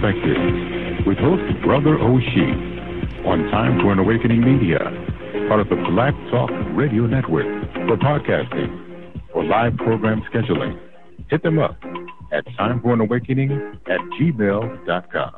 Perspective with host Brother O'Shea on Time for an Awakening Media, part of the Black Talk Radio Network. For podcasting or live program scheduling, hit them up at timeforanawakening@gmail.com.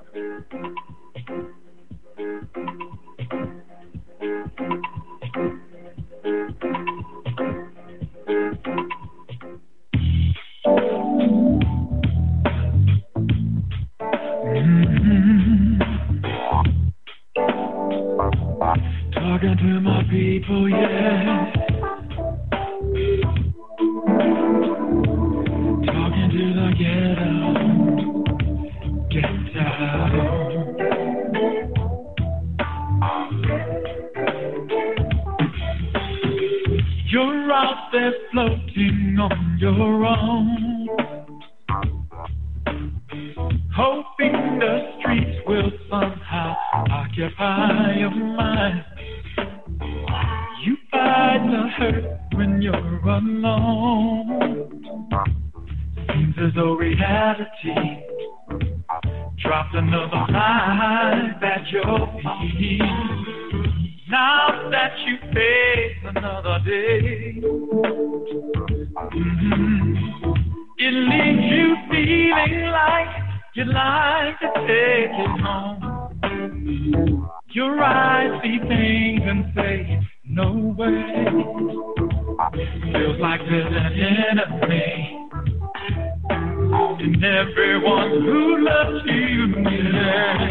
Talking to my people, yeah. Talking to the ghetto. You're out there floating on your own, hoping the streets will somehow occupy your mind. You fight the hurt when you're alone. Seems as though reality dropped another life at your feet. Now that you face another day, it leaves you feeling like you'd like to take it home. Your eyes see things and say, no way. Feels like there's an enemy in everyone who loves you. Yeah.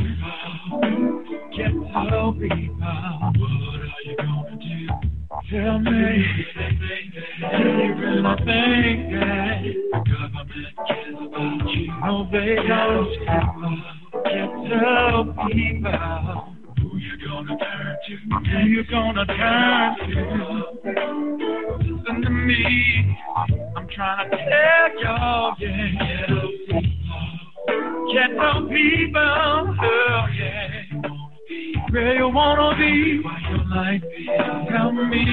Ghetto people, what are you gonna do? Tell me, do you really think that the government cares about you? No, they don't. Ghetto people, who you gonna turn to? Who you gonna turn to? Listen to me, I'm trying to tell y'all, yeah. Ghetto people, oh yeah. Where you wanna be, why you like me? Tell me,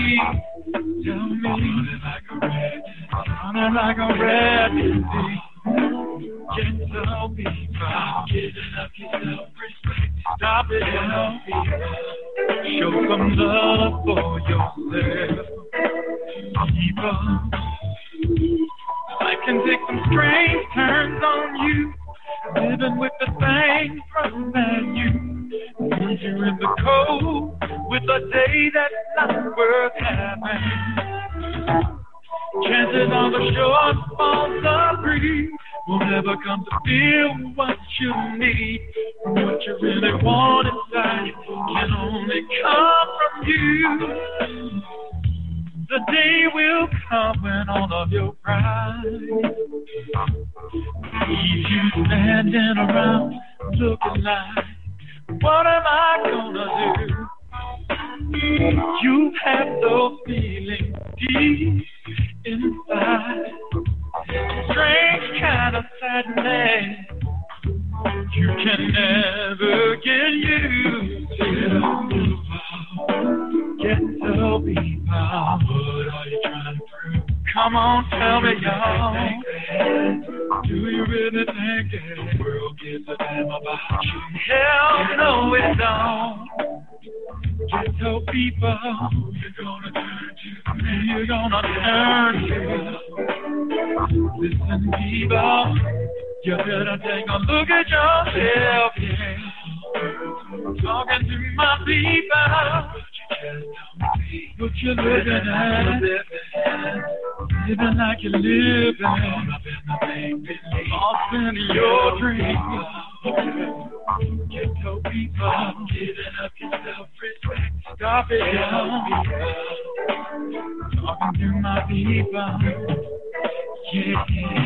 running like a red disease. Ghetto people, giving up your self-respect. Stop it, show some love for yourself. People, I can take some strange turns on you, living with the same problem as you. Leave you in the cold with a day that's not worth having. Chances are the short falls are free. Will never come to feel what you need. What you really want inside can only come from you. The day will come when all of your pride leaves you standing around looking like, what am I gonna do? You have those feelings deep inside, strange kind of sadness you can never get used to. Ghetto people, what are you trying to prove? Come on, tell me, y'all. Do you really think that the world gives a damn about you? Hell no, it don't. Ghetto people, who you gonna turn to? Who you gonna turn to? Listen, people, you better take a look at yourself, yeah. Talking to my people, what you looking at? Living like you're living, lost in your dreams. Ghetto people, giving up your self-respect. Stop it, talking to my people, yeah.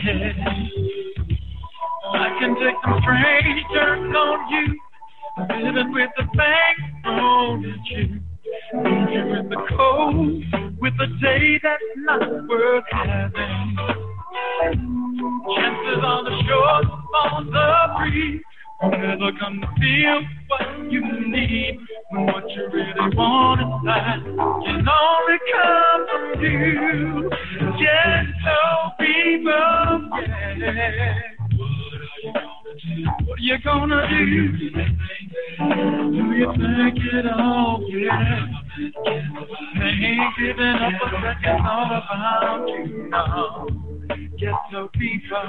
I can take some strange turns on you, living with the same road as you. Leave you in the cold with a day that's not worth having. Chances on the shore falls are free. Will never come to feel what you need. When what you really want inside can only come from you. Ghetto people, yeah. What are you gonna do? What you gonna do? Do you think it all? Yeah. Ain't giving up a second thought about you now. Ghetto people,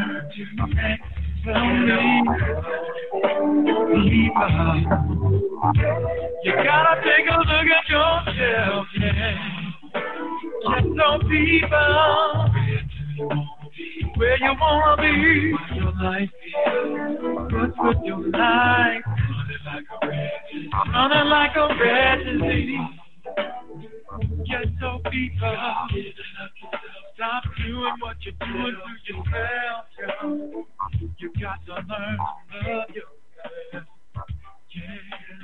tell me, people, you gotta take a look at yourself, yeah. Ghetto people, where you wanna be, your life, what's with your life, running like a red disease. Ghetto people, stop doing what you're doing to yourself, girl. You got to learn to love yourself, yeah.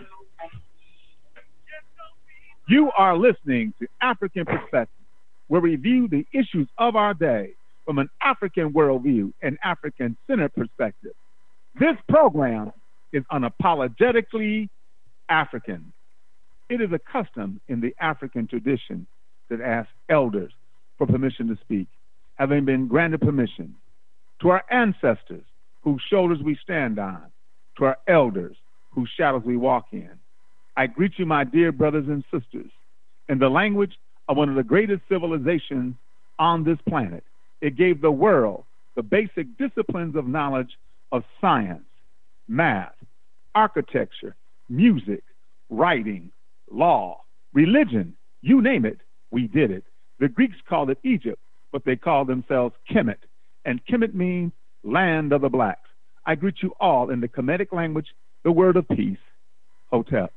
You are listening to African Perspective, where we view the issues of our day from an African worldview and African-centered perspective. This program is unapologetically African. It is a custom in the African tradition that asks elders for permission to speak, having been granted permission. To our ancestors, whose shoulders we stand on, to our elders, whose shadows we walk in, I greet you, my dear brothers and sisters, in the language of one of the greatest civilizations on this planet. It gave the world the basic disciplines of knowledge of science, math, architecture, music, writing, law, religion, you name it, we did it. The Greeks called it Egypt, but they called themselves Kemet, and Kemet means land of the blacks. I greet you all in the Kemetic language, the word of peace, Hotep.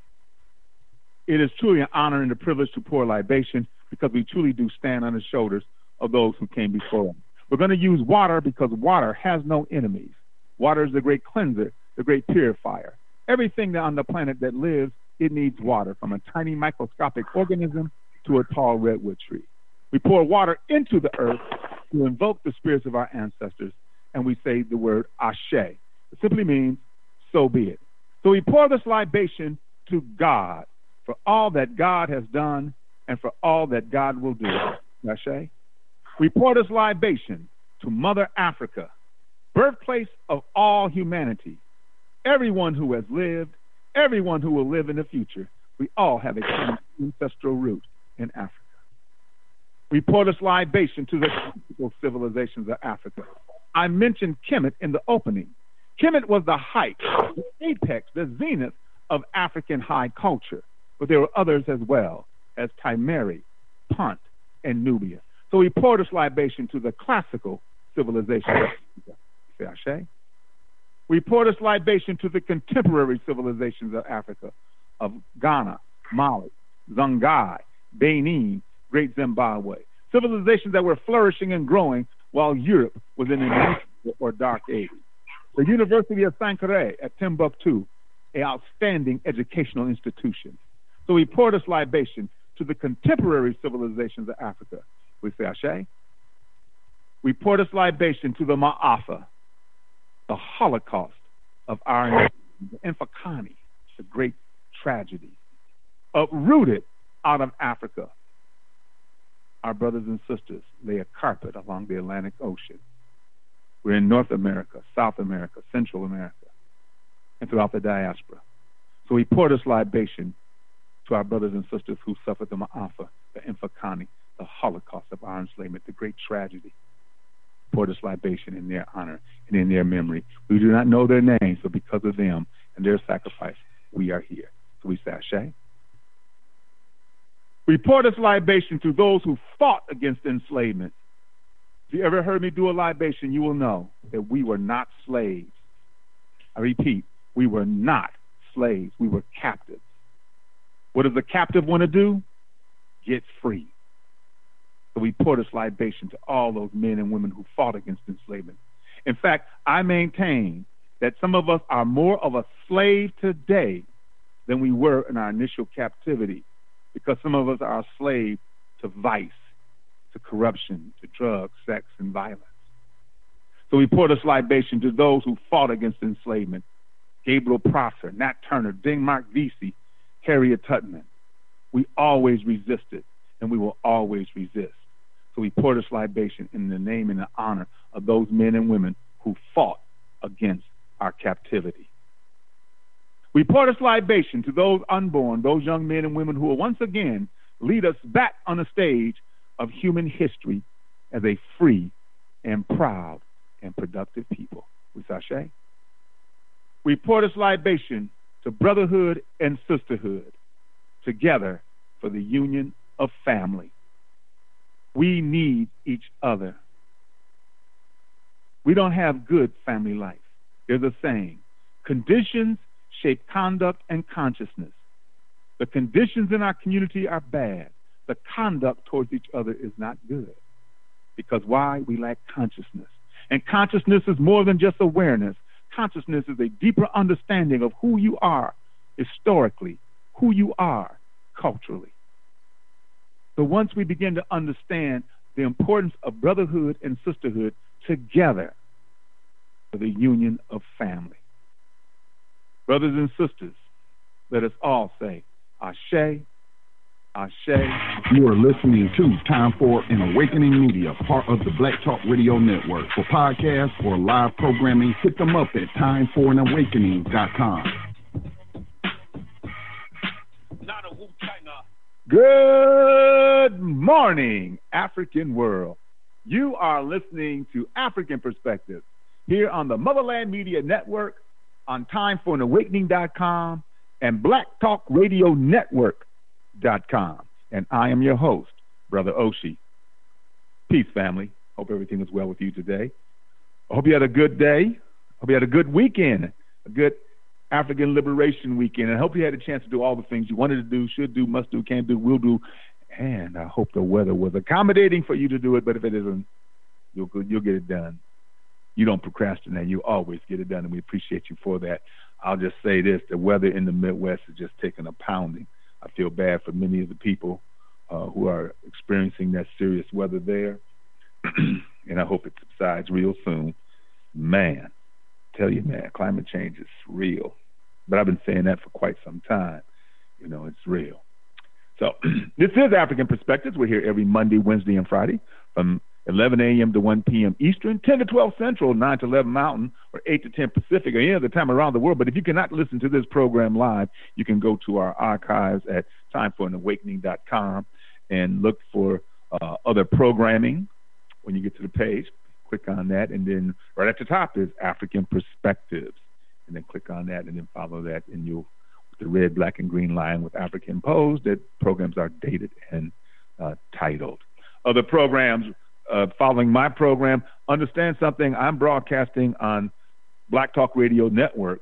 It is truly an honor and a privilege to pour libation because we truly do stand on the shoulders of those who came before us. We're going to use water because water has no enemies. Water is the great cleanser, the great purifier. Everything on the planet that lives, it needs water, from a tiny microscopic organism to a tall redwood tree. We pour water into the earth to invoke the spirits of our ancestors, and we say the word Ashe. It simply means, so be it. So we pour this libation to God for all that God has done and for all that God will do. Ashe. We pour this libation to Mother Africa, birthplace of all humanity. Everyone who has lived, everyone who will live in the future, we all have a common ancestral root in Africa. We pour this libation to the classical civilizations of Africa. I mentioned Kemet in the opening. Kemet was the height, the apex, the zenith of African high culture, but there were others as well, as Timeri, Punt, and Nubia. So we pour this libation to the classical civilization of Africa. Say Ashe. We pour this libation to the contemporary civilizations of Africa, of Ghana, Mali, Songhai, Benin, Great Zimbabwe, civilizations that were flourishing and growing while Europe was in an or dark age. The University of Sankore at Timbuktu, an outstanding educational institution. So we pour this libation to the contemporary civilizations of Africa. We say Ashe. We pour this libation to the Ma'afa, the Holocaust of our nation, the Infakani, the great tragedy, uprooted out of Africa. Our brothers and sisters lay a carpet along the Atlantic Ocean. We're in North America, South America, Central America, and throughout the diaspora. So we pour this libation to our brothers and sisters who suffered the Ma'afa, the Infakani, the Holocaust of our enslavement, the great tragedy. Pour this libation in their honor and in their memory. We do not know their names, but because of them and their sacrifice, we are here. So we say Ashe. We pour this libation to those who fought against enslavement. If you ever heard me do a libation, you will know that we were not slaves. I repeat, we were not slaves. We were captives. What does a captive want to do? Get free. So we pour this libation to all those men and women who fought against enslavement. In fact, I maintain that some of us are more of a slave today than we were in our initial captivity, because some of us are a slave to vice, to corruption, to drugs, sex, and violence. So we pour this libation to those who fought against enslavement: Gabriel Prosser, Nat Turner, Denmark Vesey, Harriet Tubman. We always resisted, and we will always resist. So we pour this libation in the name and the honor of those men and women who fought against our captivity. We pour this libation to those unborn, those young men and women who will once again lead us back on the stage of human history as a free and proud and productive people. We sashay. We pour this libation to brotherhood and sisterhood, together for the union of family. We need each other. We don't have good family life. There's a saying, conditions shape conduct and consciousness. The conditions in our community are bad. The conduct towards each other is not good. Because why? We lack consciousness. And consciousness is more than just awareness. Consciousness is a deeper understanding of who you are historically, who you are culturally. So once we begin to understand the importance of brotherhood and sisterhood together for the union of family. Brothers and sisters, let us all say, Ashe, Ashe. You are listening to Time for an Awakening Media, part of the Black Talk Radio Network. For podcasts or live programming, hit them up at timeforanawakening.com. Good morning, African world. You are listening to African Perspectives here on the Motherland Media Network, on timeforanawakening.com and Black Talk Radio Network.com. And I am your host, Brother Oshi. Peace, family. Hope everything is well with you today. I hope you had a good day. Hope you had a good weekend, a good African Liberation Weekend. And I hope you had a chance to do all the things you wanted to do, should do, must do, can do, will do. And I hope the weather was accommodating for you to do it. But if it isn't, you'll get it done. You don't procrastinate. You always get it done, and we appreciate you for that. I'll just say this. The weather in the Midwest is just taking a pounding. I feel bad for many of the people who are experiencing that serious weather there, and I hope it subsides real soon. Man, tell you, man, climate change is real. But I've been saying that for quite some time. You know, it's real. So this is African Perspectives. We're here every Monday, Wednesday, and Friday from 11 a.m. to 1 p.m. Eastern, 10 to 12 Central, 9 to 11 Mountain, or 8 to 10 Pacific, or any other time around the world. But if you cannot listen to this program live, you can go to our archives at timeforanawakening.com and look for other programming. When you get to the page, click on that, and then right at the top is African Perspectives. And then click on that, and then follow that, and you'll, with the red, black, and green line with African Pose, that programs are dated and titled. Other programs following my program, understand something, I'm broadcasting on Black Talk Radio Network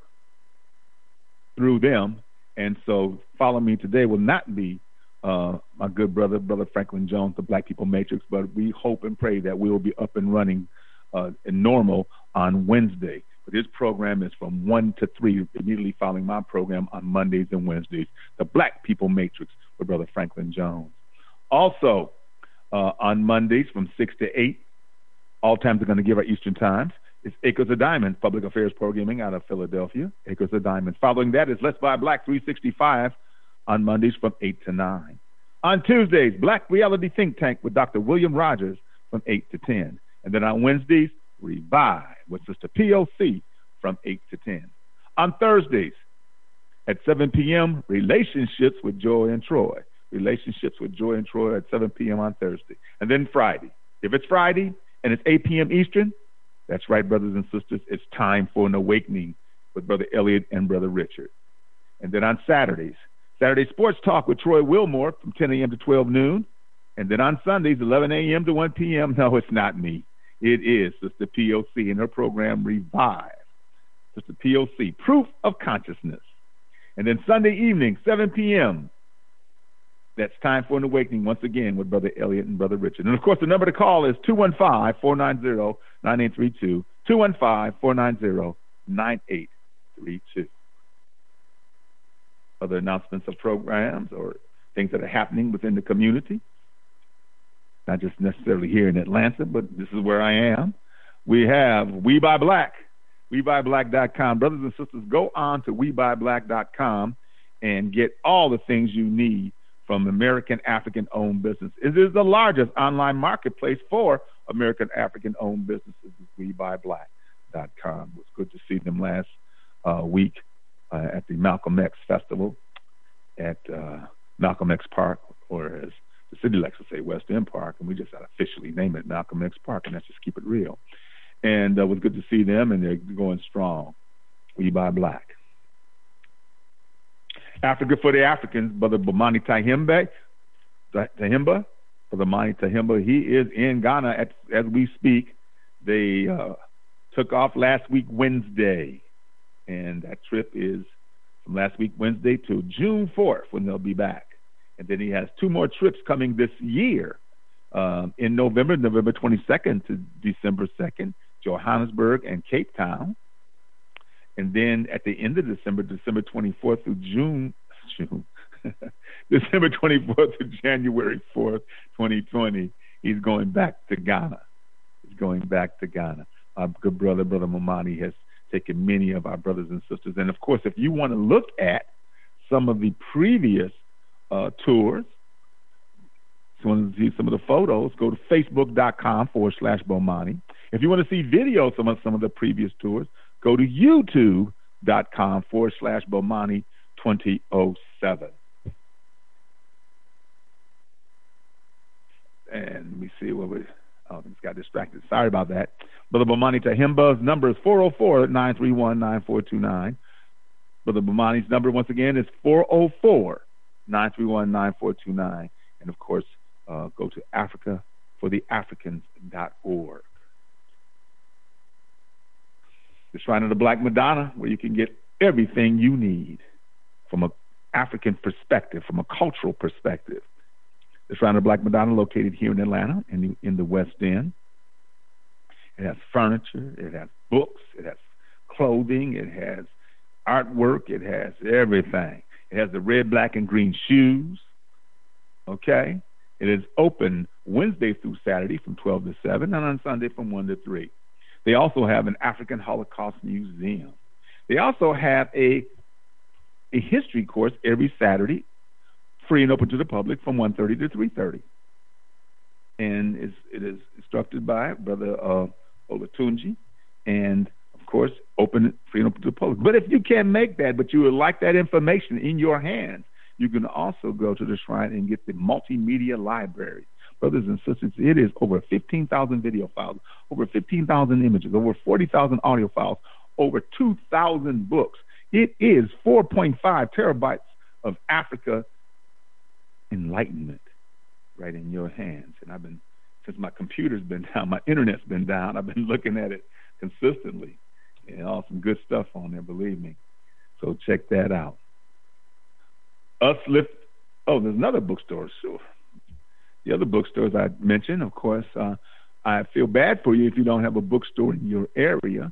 through them, and so follow me today will not be my good brother Franklin Jones, the Black People Matrix, but we hope and pray that we will be up and running and normal on Wednesday. But this program is from 1 to 3, immediately following my program on Mondays and Wednesdays, the Black People Matrix with Brother Franklin Jones. Also, on Mondays from 6 to 8, all times are going to give our Eastern times. It's Acres of Diamonds, public affairs programming out of Philadelphia, Acres of Diamonds. Following that is Let's Buy Black 365 on Mondays from 8 to 9. On Tuesdays, Black Reality Think Tank with Dr. William Rogers from 8 to 10. And then on Wednesdays, Revive with Sister POC from 8 to 10. On Thursdays at 7 p.m., Relationships with Joy and Troy. Relationships with Joy and Troy at 7 p.m. on Thursday. And then Friday. If it's Friday and it's 8 p.m. Eastern, that's right, brothers and sisters, it's Time for an Awakening with Brother Elliot and Brother Richard. And then on Saturdays, Saturday Sports Talk with Troy Wilmore from 10 a.m. to 12 noon. And then on Sundays, 11 a.m. to 1 p.m. No, it's not me. It is Sister POC and her program Revive. Sister POC, Proof of Consciousness. And then Sunday evening, 7 p.m., that's Time for an Awakening, once again, with Brother Elliot and Brother Richard. And, of course, the number to call is 215-490-9832, 215-490-9832. Other announcements of programs or things that are happening within the community, not just necessarily here in Atlanta, but this is where I am. We have We Buy Black, WeBuyBlack.com. Brothers and sisters, go on to WeBuyBlack.com and get all the things you need from American African-owned business. It is the largest online marketplace for American African-owned businesses, is It was good to see them last week at the Malcolm X Festival at Malcolm X Park, or as the city likes to say, West End Park, and we just officially name it Malcolm X Park, and let's just keep it real. And it was good to see them, and they're going strong. We Buy Black. Africa for the Africans, Brother Bomani Tahimba. Brother Mani Tahimba, he is in Ghana as we speak. They took off last week Wednesday, and that trip is from last week Wednesday to June 4th when they'll be back. And then he has 2 more trips coming this year in November 22nd to December 2nd, Johannesburg and Cape Town. And then at the end of December 24th through December 24th to January 4th, 2020, he's going back to Ghana. Our good brother Momani, has taken many of our brothers and sisters. And, of course, if you want to look at some of the previous tours, if you want to see some of the photos, go to facebook.com/Bomani. If you want to see videos of some of the previous tours, go to youtube.com/Bomani2007. And let me see what we... Oh, I just got distracted. Sorry about that. Brother Bomani Tahimba's number is 404-931-9429. Brother Bomani's number, once again, is 404-931-9429. And, of course, go to africafortheafricans.org. The Shrine of the Black Madonna, where you can get everything you need from an African perspective, from a cultural perspective. The Shrine of the Black Madonna, located here in Atlanta, in the West End. It has furniture, it has books, it has clothing, it has artwork, it has everything. It has the red, black, and green shoes. Okay? It is open Wednesday through Saturday from 12 to 7, and on Sunday from 1 to 3. They also have an African Holocaust Museum. They also have a history course every Saturday, free and open to the public from 1:30 to 3:30. And it is instructed by Brother Olatunji, and, of course, free and open to the public. But if you can't make that, but you would like that information in your hands, you can also go to the shrine and get the multimedia library. Brothers and sisters, it is over 15,000 video files, over 15,000 images, over 40,000 audio files, over 2,000 books. It is 4.5 terabytes of Africa enlightenment right in your hands. And since my computer's been down, my internet's been down, I've been looking at it consistently. And all some good stuff on there, believe me. So check that out. There's another bookstore, sure. The other bookstores I mentioned, of course, I feel bad for you if you don't have a bookstore in your area,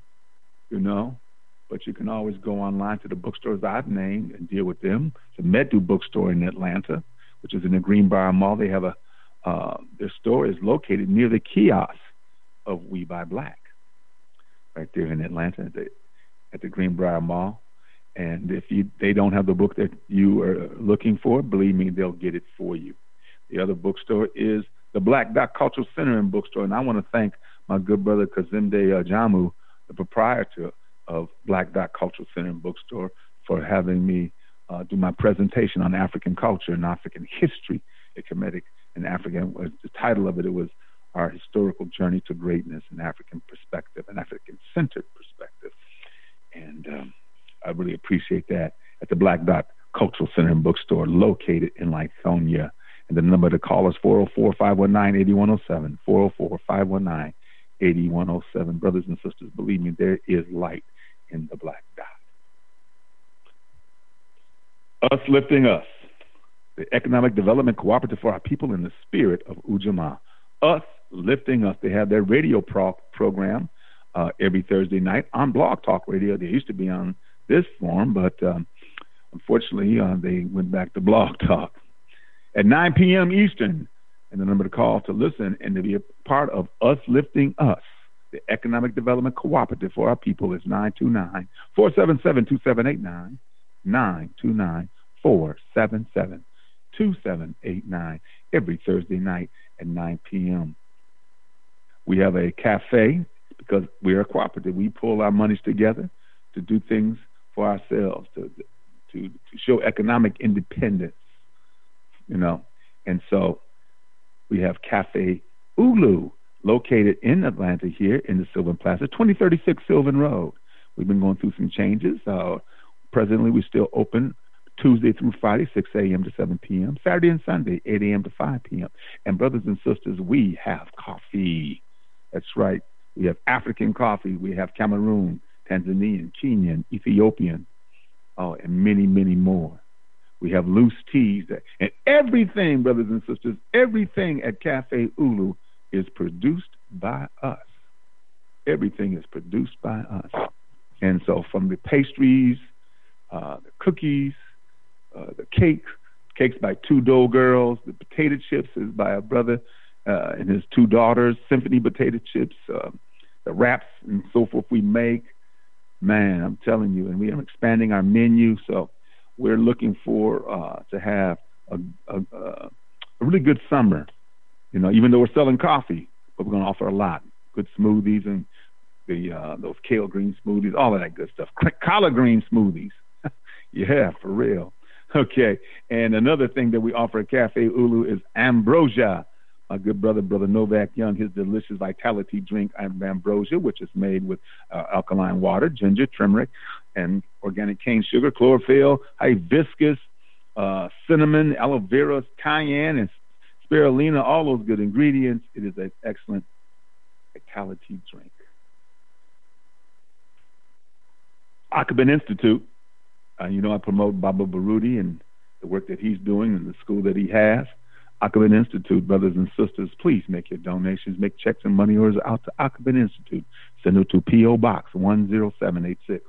but you can always go online to the bookstores I've named and deal with them. The Medu bookstore in Atlanta, which is in the Greenbrier Mall. They have their store is located near the kiosk of We Buy Black, right there in Atlanta at the Greenbrier Mall. And if they don't have the book that you are looking for, believe me, they'll get it for you. The other bookstore is the Black Dot Cultural Center and Bookstore, and I want to thank my good brother Kazimde Jamu, the proprietor of Black Dot Cultural Center and Bookstore, for having me do my presentation on African culture and African history, Kemetic and African. The title of it was Our Historical Journey to Greatness, an African Perspective, an African-centered perspective. And I really appreciate that at the Black Dot Cultural Center and Bookstore, located in Lithonia. And the number to call is 404-519-8107, 404-519-8107. Brothers and sisters, believe me, there is light in the Black Dot. Us Lifting Us, the Economic Development Cooperative for our people in the spirit of Ujamaa. Us Lifting Us. They have their radio program every Thursday night on Blog Talk Radio. They used to be on this form, but unfortunately, they went back to Blog Talk at 9 p.m. Eastern. And the number to call to listen and to be a part of Us Lifting Us, the Economic Development Cooperative for our people, is 929-477-2789, 929-477-2789, every Thursday night at 9 p.m. We have a cafe because we are cooperative. We pull our monies together to do things for ourselves, to show economic independence, you know. And so we have Cafe Ulu, located in Atlanta here in the Sylvan Plaza, 2036 Sylvan Road. We've been going through some changes. Presently, we're still open Tuesday through Friday, 6 a.m. to 7 p.m., Saturday and Sunday, 8 a.m. to 5 p.m. And brothers and sisters, we have coffee. That's right. We have African coffee. We have Cameroon, Tanzanian, Kenyan, Ethiopian, and many, many more. We have loose teas. And everything, brothers and sisters, everything at Cafe Ulu is produced by us. Everything is produced by us. And so from the pastries, the cookies, the cakes by two dough girls, the potato chips is by a brother and his two daughters, Symphony Potato Chips, the wraps and so forth we make. Man, I'm telling you, and we are expanding our menu, so we're looking for to have a really good summer. You know, even though we're selling coffee, but we're going to offer a lot. Good smoothies and those kale green smoothies, all of that good stuff. Collard green smoothies. Yeah, for real. Okay, and another thing that we offer at Cafe Ulu is Ambrosia. My good brother Novak Young, his delicious vitality drink, Ambrosia, which is made with alkaline water, ginger, turmeric, and organic cane sugar, chlorophyll, hibiscus, cinnamon, aloe vera, cayenne, and spirulina, all those good ingredients. It is an excellent vitality drink. Akabin Institute. You know, I promote Baba Baruti and the work that he's doing and the school that he has. Akabin Institute, brothers and sisters, please make your donations, make checks and money orders out to Akabin Institute. Send it to P.O. Box 10786,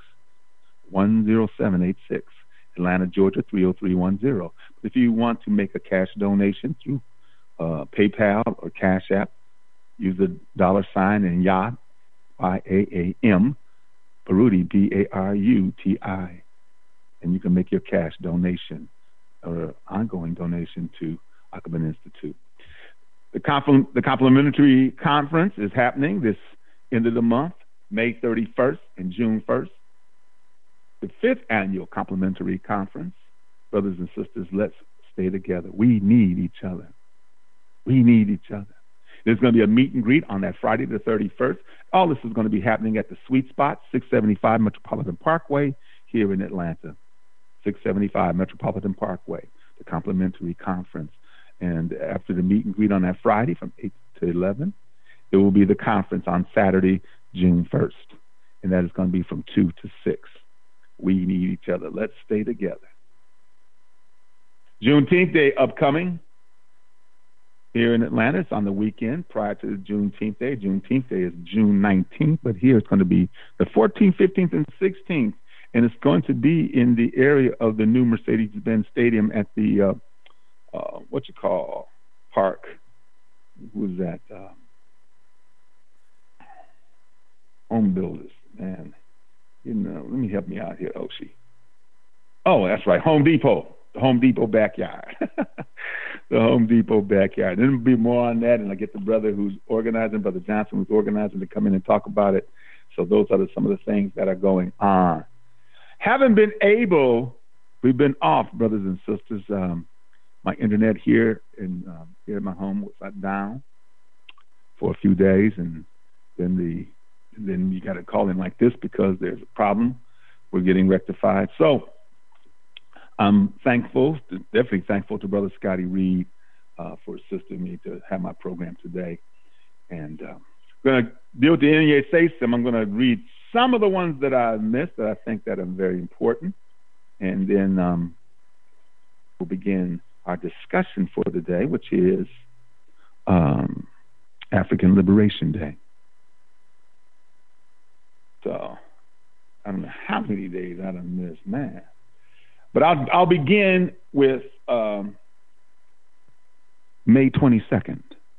10786, Atlanta, Georgia 30310. But if you want to make a cash donation through PayPal or Cash App, use the $ and YAM, Y-A-A-M, Baruti, B-A-R-U-T-I. And you can make your cash donation or ongoing donation to Akabin Institute. The complimentary conference is happening this end of the month, May 31st and June 1st. The 5th annual complimentary conference. Brothers and sisters, let's stay together. We need each other. We need each other. There's going to be a meet and greet on that Friday the 31st. All this is going to be happening at the Sweet Spot, 675 Metropolitan Parkway here in Atlanta. 675 Metropolitan Parkway, the complimentary conference. And after the meet and greet on that Friday from 8 to 11, there will be the conference on Saturday, June 1st. And that is going to be from 2 to 6. We need each other. Let's stay together. Juneteenth Day upcoming here in Atlanta. It's on the weekend prior to Juneteenth Day. Juneteenth Day is June 19th, but here it's going to be the 14th, 15th, and 16th. And it's going to be in the area of the new Mercedes-Benz Stadium at the, park. Who is that? Home Builders, man. You know, let me help me out here, Oshi. Oh, that's right, Home Depot. The Home Depot backyard. The Home Depot backyard. There'll be more on that, and I get the brother who's organizing, Brother Johnson, who's organizing, to come in and talk about it. So those are some of the things that are going on. Haven't been able, we've been off, brothers and sisters. My internet here here at my home was down for a few days, and then you got to call in like this because there's a problem. We're getting rectified. So I'm definitely thankful to Brother Scotty Reed for assisting me to have my program today. And I'm going to deal with the NEA system. I'm going to read some of the ones that I missed that I think that are very important. And then we'll begin our discussion for the day, which is African Liberation Day. So I don't know how many days I done missed, man. But I'll begin with May 22nd.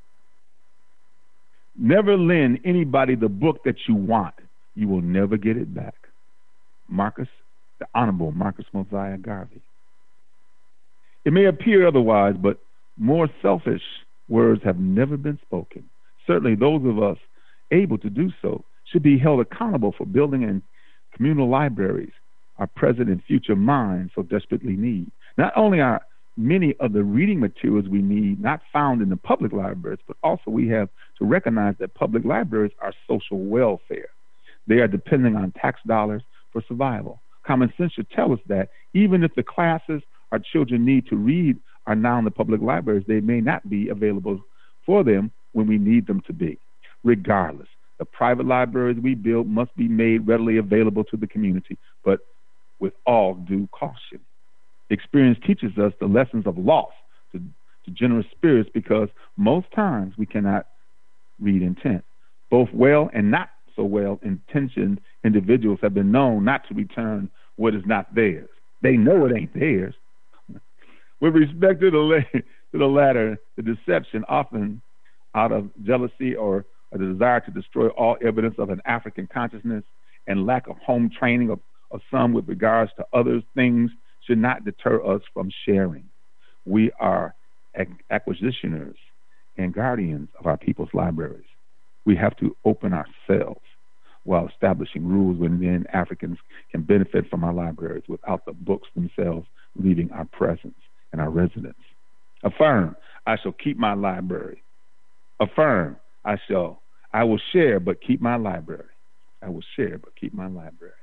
Never lend anybody the book that you want. You will never get it back. The Honorable Marcus Mosiah Garvey. It may appear otherwise, but more selfish words have never been spoken. Certainly those of us able to do so should be held accountable for building and communal libraries our present and future minds so desperately need. Not only are many of the reading materials we need not found in the public libraries, but also we have to recognize that public libraries are social welfare. They are depending on tax dollars for survival. Common sense should tell us that even if the classes our children need to read are now in the public libraries, they may not be available for them when we need them to be. Regardless, the private libraries we build must be made readily available to the community, but with all due caution. Experience teaches us the lessons of loss to generous spirits, because most times we cannot read intent. Both well and not so well intentioned individuals have been known not to return what is not theirs. They know it ain't theirs. With respect to the latter, the deception, often out of jealousy or a desire to destroy all evidence of an African consciousness and lack of home training of some with regards to others, things should not deter us from sharing. We are acquisitioners and guardians of our people's libraries. We have to open ourselves while establishing rules wherein Africans can benefit from our libraries without the books themselves leaving our presence and our residence. Affirm, I shall keep my library. Affirm, I will share but keep my library. I will share but keep my library.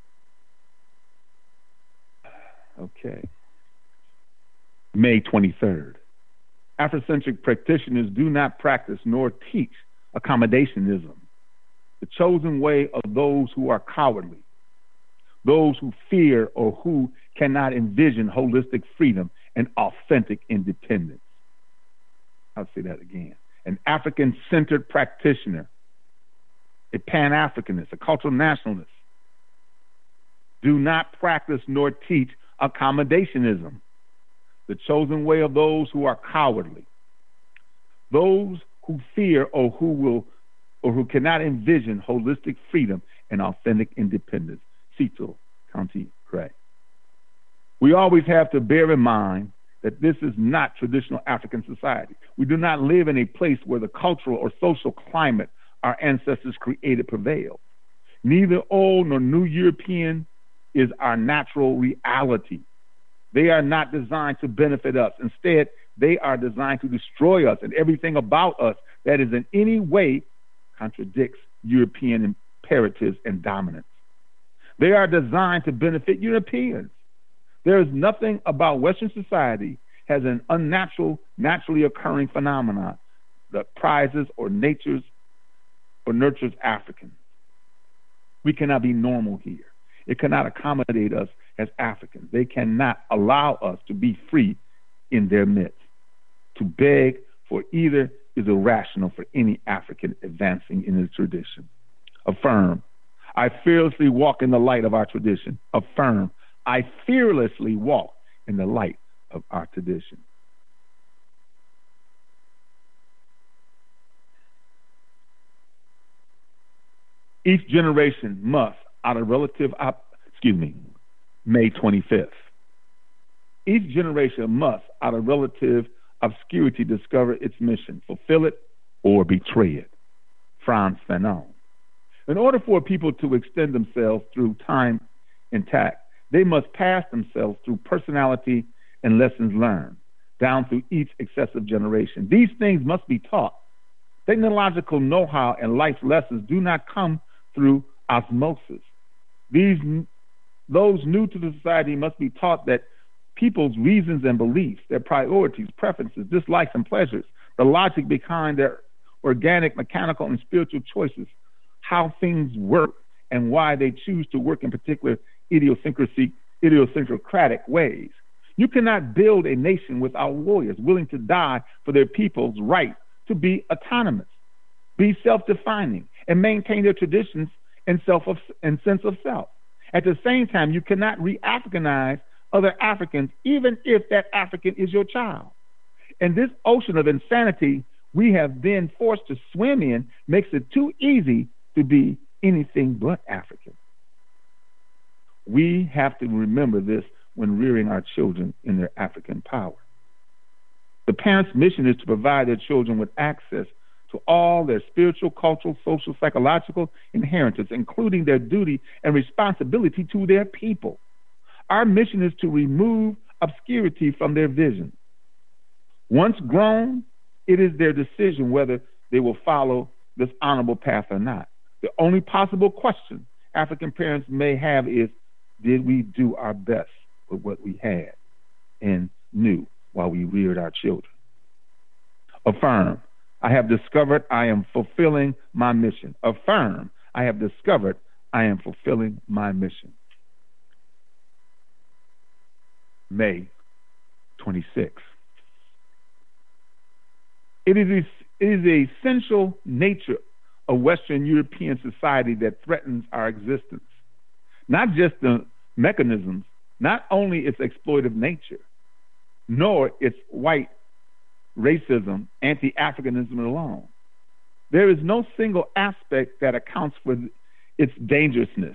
Okay. May 23rd. Afrocentric practitioners do not practice nor teach accommodationism, the chosen way of those who are cowardly, those who fear or who cannot envision holistic freedom and authentic independence. I'll say that again. An African-centered practitioner, a Pan-Africanist, a cultural nationalist, do not practice nor teach accommodationism, the chosen way of those who are cowardly, those who fear or who cannot envision holistic freedom and authentic independence. Cecil County Gray. We always have to bear in mind that this is not traditional African society. We do not live in a place where the cultural or social climate our ancestors created prevails. Neither old nor new European is our natural reality. They are not designed to benefit us. Instead, they are designed to destroy us, and everything about us that is in any way contradicts European imperatives and dominance. They are designed to benefit Europeans. There is nothing about Western society has an unnatural, naturally occurring phenomenon that prizes or nurtures Africans. We cannot be normal here. It cannot accommodate us as Africans. They cannot allow us to be free in their midst. To beg for either is irrational for any African advancing in his tradition. Affirm, I fearlessly walk in the light of our tradition. Affirm, I fearlessly walk in the light of our tradition. Each generation must, out of relative May 25th. Each generation must, out of relative obscurity, discover its mission, fulfill it, or betray it. Frantz Fanon. In order for people to extend themselves through time intact, they must pass themselves through personality and lessons learned, down through each successive generation. These things must be taught. Technological know-how and life lessons do not come through osmosis. Those new to the society must be taught that people's reasons and beliefs, their priorities, preferences, dislikes, and pleasures, the logic behind their organic, mechanical, and spiritual choices, how things work, and why they choose to work in particular idiosyncratic ways. You cannot build a nation without warriors willing to die for their people's right to be autonomous, be self-defining, and maintain their traditions and sense of self. At the same time, you cannot re-Africanize other Africans, even if that African is your child. And this ocean of insanity we have been forced to swim in makes it too easy to be anything but African. We have to remember this when rearing our children in their African power. The parents' mission is to provide their children with access to all their spiritual, cultural, social, psychological inheritance, including their duty and responsibility to their people. Our mission is to remove obscurity from their vision. Once grown, it is their decision whether they will follow this honorable path or not. The only possible question African parents may have is, did we do our best with what we had and knew while we reared our children? Affirm, I have discovered I am fulfilling my mission. Affirm, I have discovered I am fulfilling my mission. May 26. It is the essential nature of Western European society that threatens our existence. Not just the mechanisms, not only its exploitive nature, nor its white racism, anti-Africanism alone. There is no single aspect that accounts for its dangerousness.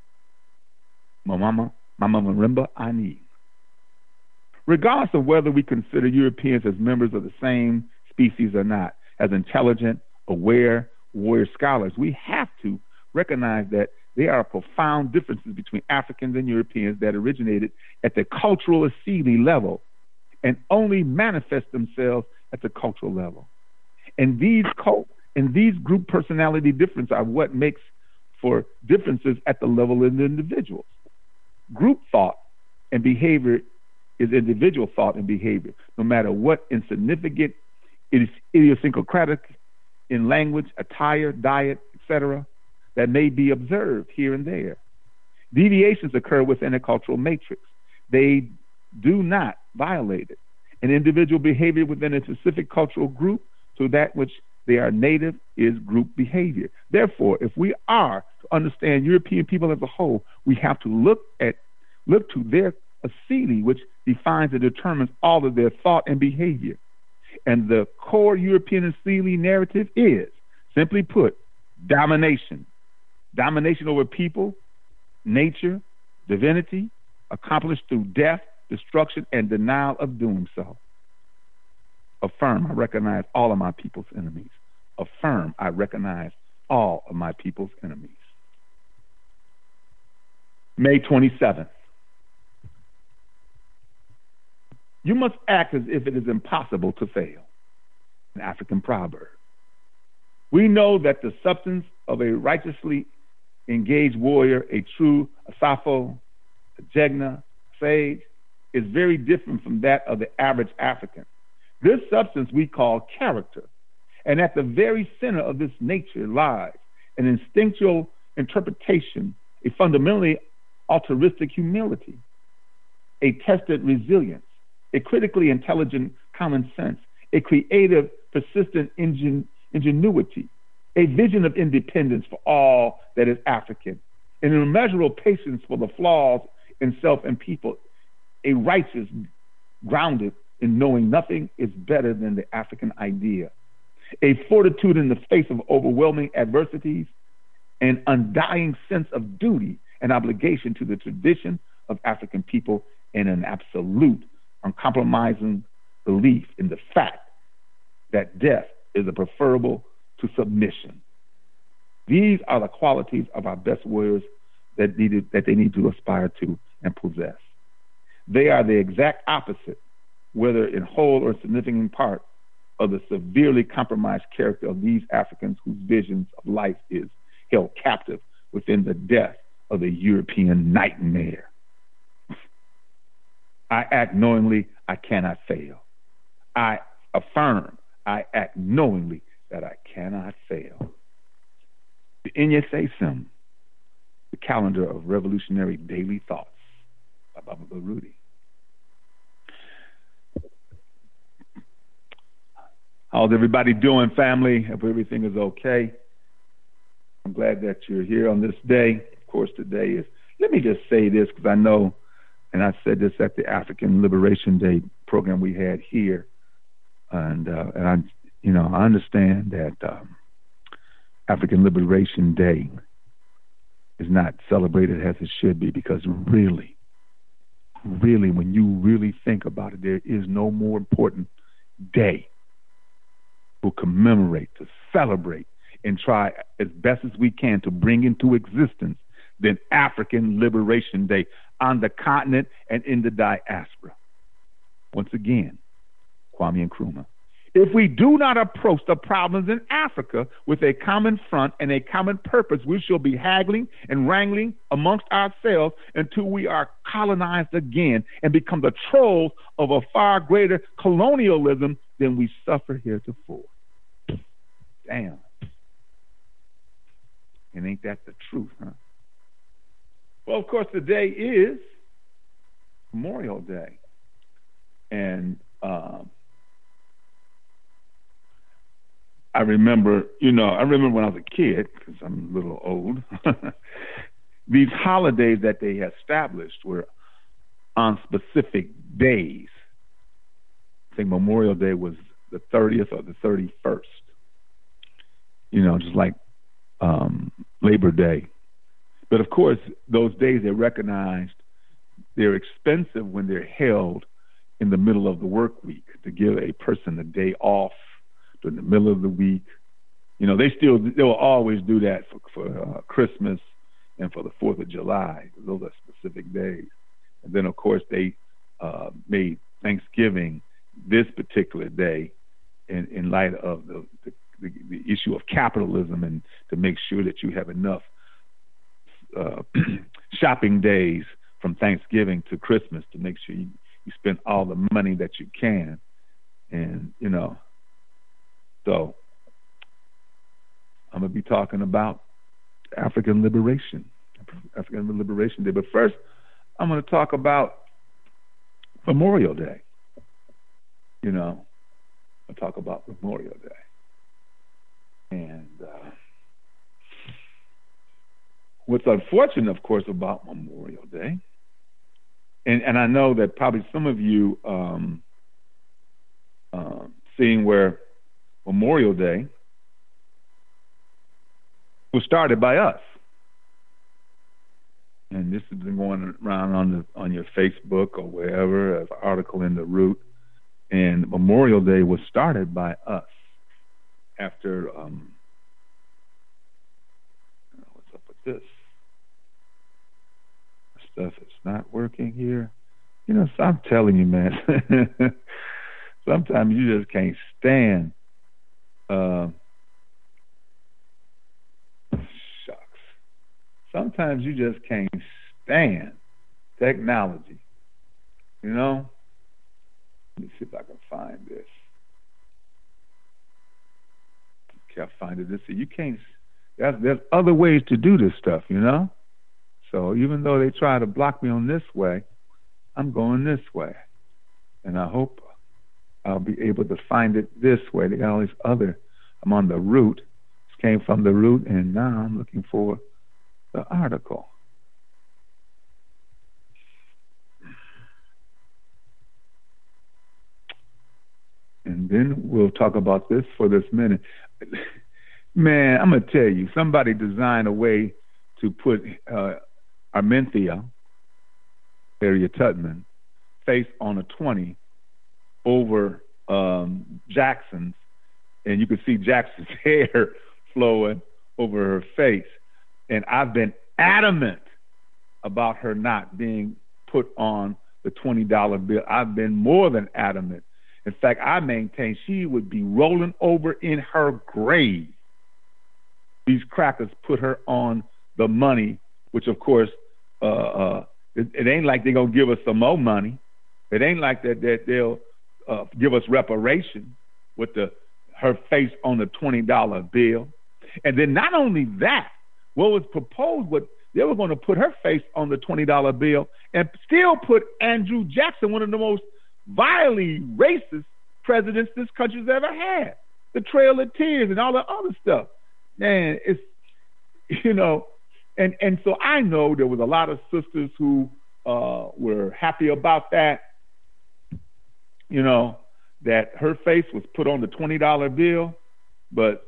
Mama Marimba Ani. Regardless of whether we consider Europeans as members of the same species or not, as intelligent, aware, warrior scholars, we have to recognize that there are profound differences between Africans and Europeans that originated at the cultural assembly level and only manifest themselves at the cultural level. And these group personality differences are what makes for differences at the level of the individuals. Group thought and behavior is individual thought and behavior, no matter what insignificant, it is idiosyncratic in language, attire, diet, etc., that may be observed here and there. Deviations occur within a cultural matrix. They do not violate it. An individual behavior within a specific cultural group to that which they are native is group behavior. Therefore, if we are to understand European people as a whole, we have to look to their asili, which defines and determines all of their thought and behavior. And the core European asili narrative is, simply put, domination. Domination over people, nature, divinity, accomplished through death, destruction, and denial of doing so. Affirm, I recognize all of my people's enemies. Affirm, I recognize all of my people's enemies. May 27th. You must act as if it is impossible to fail. An African proverb. We know that the substance of a righteously engaged warrior, a true Asafo, a Jegna, sage, is very different from that of the average African. This substance we call character. And at the very center of this nature lies an instinctual interpretation, a fundamentally altruistic humility, a tested resilience, a critically intelligent common sense, a creative, persistent ingenuity, a vision of independence for all that is African, an immeasurable patience for the flaws in self and people, a righteous, grounded in knowing nothing is better than the African idea, a fortitude in the face of overwhelming adversities, an undying sense of duty and obligation to the tradition of African people, and an absolute, uncompromising belief in the fact that death is preferable to submission. These are the qualities of our best warriors that they need to aspire to and possess. They are the exact opposite, whether in whole or significant part, of the severely compromised character of these Africans whose visions of life is held captive within the death of the European nightmare. I act knowingly, I cannot fail. I affirm, I act knowingly that I cannot fail. The Inye-Sim, the calendar of revolutionary daily thoughts by Baba Baruti. How's everybody doing, family? Hope everything is okay. I'm glad that you're here on this day. Of course, today is, let me just say this because I know, and I said this at the African Liberation Day program we had here, and I understand that African Liberation Day is not celebrated as it should be, because really, when you really think about it, there is no more important day to commemorate, to celebrate, and try as best as we can to bring into existence the African Liberation Day on the continent and in the diaspora. Once again, Kwame Nkrumah. If we do not approach the problems in Africa with a common front and a common purpose, we shall be haggling and wrangling amongst ourselves until we are colonized again and become the trolls of a far greater colonialism than we suffer heretofore. Damn. And ain't that the truth, huh? Well, of course, today is Memorial Day. And I remember when I was a kid, because I'm a little old, these holidays that they established were on specific days. I think Memorial Day was the 30th or the 31st. Just like Labor Day. But of course, those days they're recognized, they're expensive when they're held in the middle of the work week to give a person a day off during the middle of the week. They will always do that for Christmas and for the 4th of July. Those are specific days. And then, of course, they made Thanksgiving this particular day in light of the issue of capitalism and to make sure that you have enough shopping days from Thanksgiving to Christmas to make sure you spend all the money that you can. And, so I'm going to be talking about African Liberation Day. But first, I'm going to talk about Memorial Day. I'll talk about Memorial Day. And what's unfortunate, of course, about Memorial Day, and I know that probably some of you seeing where Memorial Day was started by us. And this has been going around on your Facebook or wherever, as an article in The Root. And Memorial Day was started by us after, what's up with this? Stuff is not working here. So I'm telling you, man, sometimes you just can't stand. Shucks. Sometimes you just can't stand technology. Let me see if I can find this. Can't find it. You can't. There's other ways to do this stuff, So even though they try to block me on this way, I'm going this way. And I hope I'll be able to find it this way. They got all these other. I'm on The Root. This came from The Root, and now I'm looking for the article. And then we'll talk about this for this minute. Man, I'm going to tell you, somebody designed a way to put Armentia, Harriet Tubman, face on a 20 over Jackson's, and you could see Jackson's hair flowing over her face. And I've been adamant about her not being put on the $20 bill. I've been more than adamant. In fact, I maintain she would be rolling over in her grave. These crackers put her on the money, which, of course, it ain't like they're going to give us some more money. It ain't like that they'll give us reparation with her face on the $20 bill. And then not only that, what was proposed, they were going to put her face on the $20 bill and still put Andrew Jackson, one of the most vilely racist presidents this country's ever had. The Trail of Tears and all the other stuff. Man, it's, and so I know there was a lot of sisters who were happy about that, that her face was put on the $20 bill. But,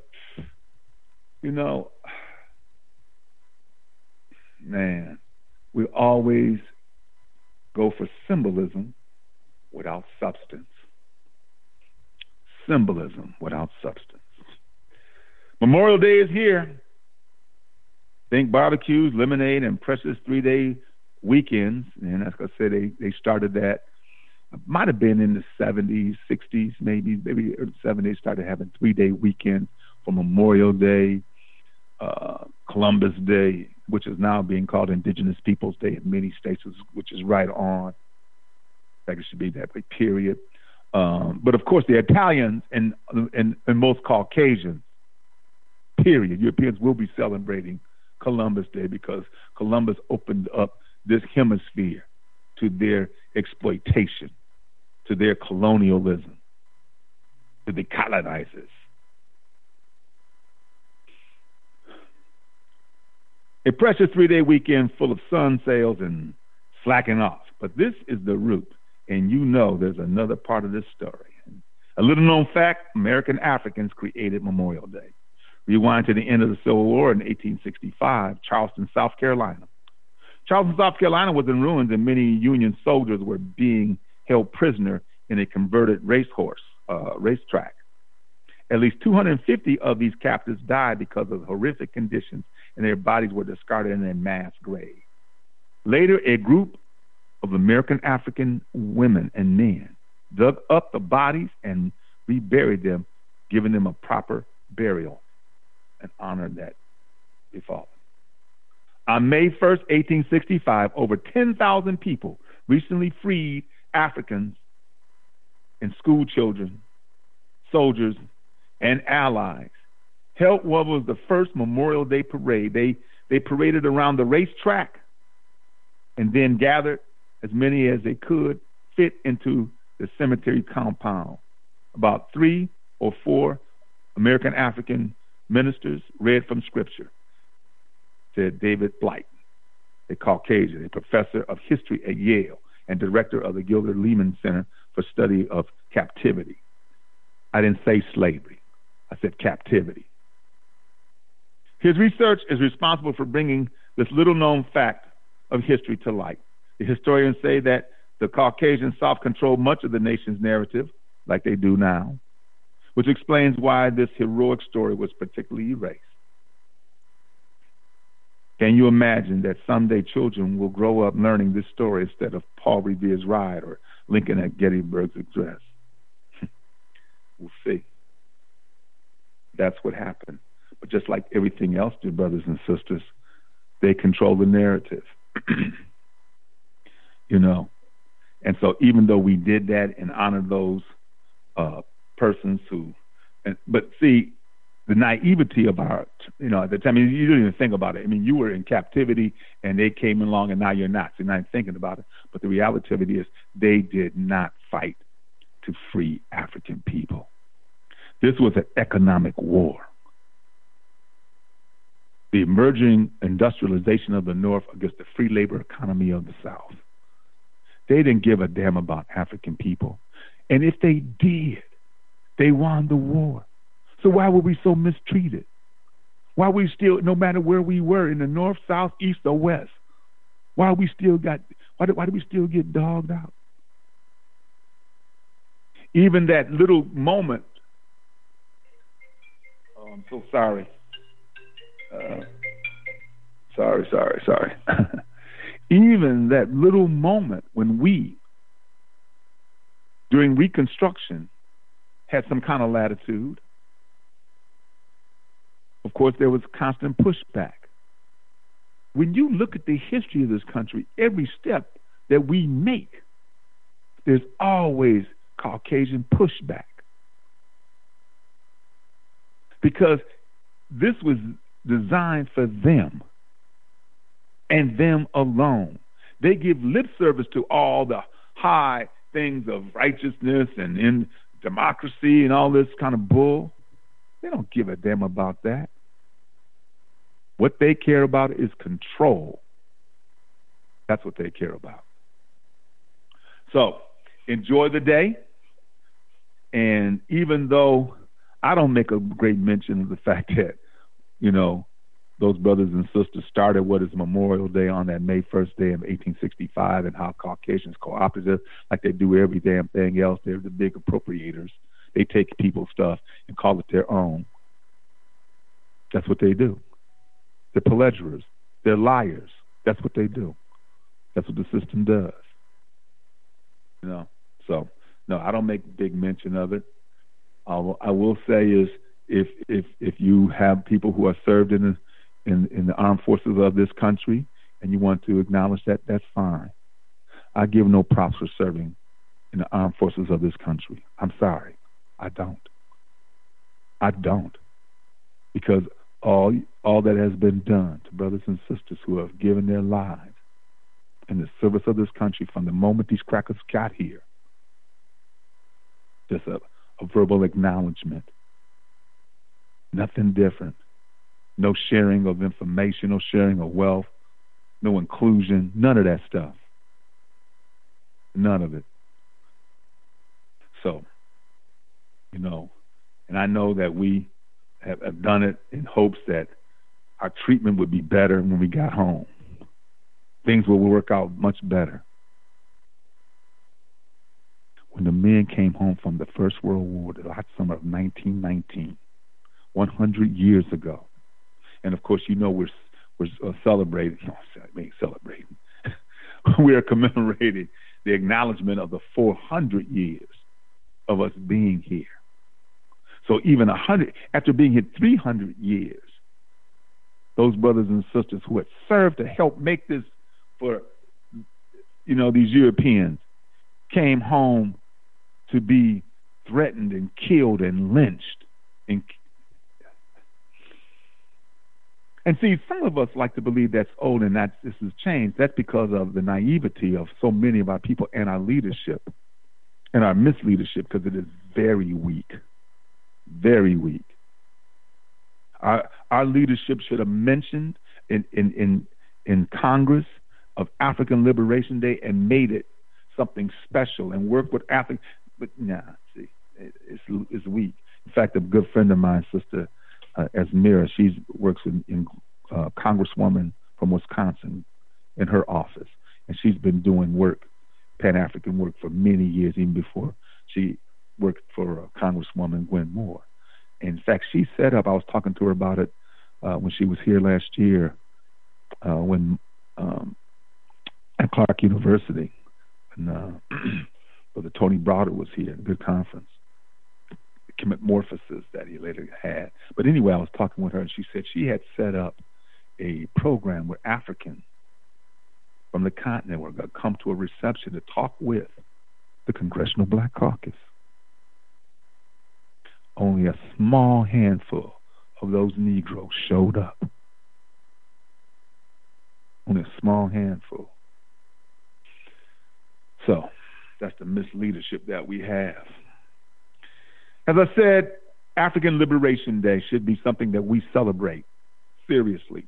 man, we always go for symbolism without substance. symbolism without substance. Memorial Day is here. Think barbecues, lemonade, and precious 3-day weekends. And as I said, they started that. Might have been in the 70s, 60s, maybe early 70s, started having 3-day weekends for Memorial Day, Columbus Day, which is now being called Indigenous Peoples Day in many states, which is right on. In fact, it should be that way, period. But of course, the Italians and most Caucasians, period, Europeans will be celebrating Columbus Day because Columbus opened up this hemisphere to their exploitation, to their colonialism, to the colonizers. A precious 3-day weekend full of sun sails and slacking off. But this is the root, and you know there's another part of this story. A little known fact, American Africans created Memorial Day. Rewind to the end of the Civil War in 1865, Charleston, South Carolina. Charleston, South Carolina was in ruins, and many Union soldiers were being held prisoner in a converted racetrack. At least 250 of these captives died because of horrific conditions, and their bodies were discarded in a mass grave. Later, a group of American African women and men dug up the bodies and reburied them, giving them a proper burial and honor that befallen. On May 1st, 1865, over 10,000 people, recently freed Africans and school children, soldiers, and allies, held what was the first Memorial Day parade. They paraded around the racetrack and then gathered as many as they could fit into the cemetery compound. About 3 or 4 American African ministers read from Scripture, said David Blight, a Caucasian, a professor of history at Yale and director of the Gilder Leman Center for Study of Captivity. I didn't say slavery. I said captivity. His research is responsible for bringing this little-known fact of history to light. The historians say that the Caucasian South controlled much of the nation's narrative, like they do now, which explains why this heroic story was particularly erased. Can you imagine that someday children will grow up learning this story instead of Paul Revere's Ride or Lincoln at Gettysburg's Address? We'll see. That's what happened. But just like everything else, dear brothers and sisters, they control the narrative. You know. And so even though we did that and honored those persons who, but see, the naivety of our, at the time, you didn't even think about it. You were in captivity and they came along and now you're not. So you're not thinking about it. But the reality of it is they did not fight to free African people. This was an economic war. The emerging industrialization of the North against the free labor economy of the South. They didn't give a damn about African people. And if they did, they won the war. So why were we so mistreated? Why we still, no matter where we were, in the North, South, East, or West, why do we still get dogged out? Even that little moment, I'm so sorry. Sorry. Even that little moment when we, during Reconstruction, had some kind of latitude. Of course, there was constant pushback. When you look at the history of this country, every step that we make, there's always Caucasian pushback. Because this was designed for them and them alone. They give lip service to all the high things of righteousness and in democracy and all this kind of bull. They don't give a damn about that. What they care about is control. That's what they care about. So, enjoy the day. And even though I don't make a great mention of the fact that, those brothers and sisters started what is Memorial Day on that May 1st day of 1865 and how Caucasians co-opted it like they do every damn thing else. They're the big appropriators. they take people's stuff and call it their own. That's what they do. They're pledgerers. They're liars. That's what they do. That's what the system does. You know. So no, I don't make big mention of it. I will say is if you have people who are served in the armed forces of this country and you want to acknowledge that, that's fine. I give no props for serving in the armed forces of this country. I'm sorry. I don't. Because all that has been done to brothers and sisters who have given their lives in the service of this country from the moment these crackers got here, just a verbal acknowledgement. Nothing different. No sharing of information, no sharing of wealth, no inclusion, none of that stuff. None of it. So, you know, and I know that we have done it in hopes that our treatment would be better when we got home. Things will work out much better. When the men came home from the First World War, the hot summer of 1919, 100 years ago, and of course, you know we're celebrating. We are commemorating the acknowledgement of the 400 years of us being here. So even 100, after being here 300 years, those brothers and sisters who had served to help make this for, you know, these Europeans, came home to be threatened and killed and lynched. And see, some of us like to believe that's old and that this has changed. That's because of the naivety of so many of our people and our leadership and our misleadership, because it is very weak. Very weak. Our leadership should have mentioned in Congress of African Liberation Day and made it something special and worked with Africa. But nah, see, it's weak. In fact, a good friend of mine, Sister Esmira, she works in Congresswoman from Wisconsin in her office, and she's been doing work, Pan-African work, for many years, even before she worked for Congresswoman Gwen Moore. In fact, she set up, I was talking to her about it when she was here last year when at Clark University, and Brother Tony Browder was here, a good conference, the metamorphosis that he later had. But anyway, I was talking with her, and she said she had set up a program where Africans from the continent were going to come to a reception to talk with the Congressional Black Caucus. Only a small handful of those Negroes showed up. Only a small handful. So that's the misleadership that we have. As I said, African Liberation Day should be something that we celebrate seriously.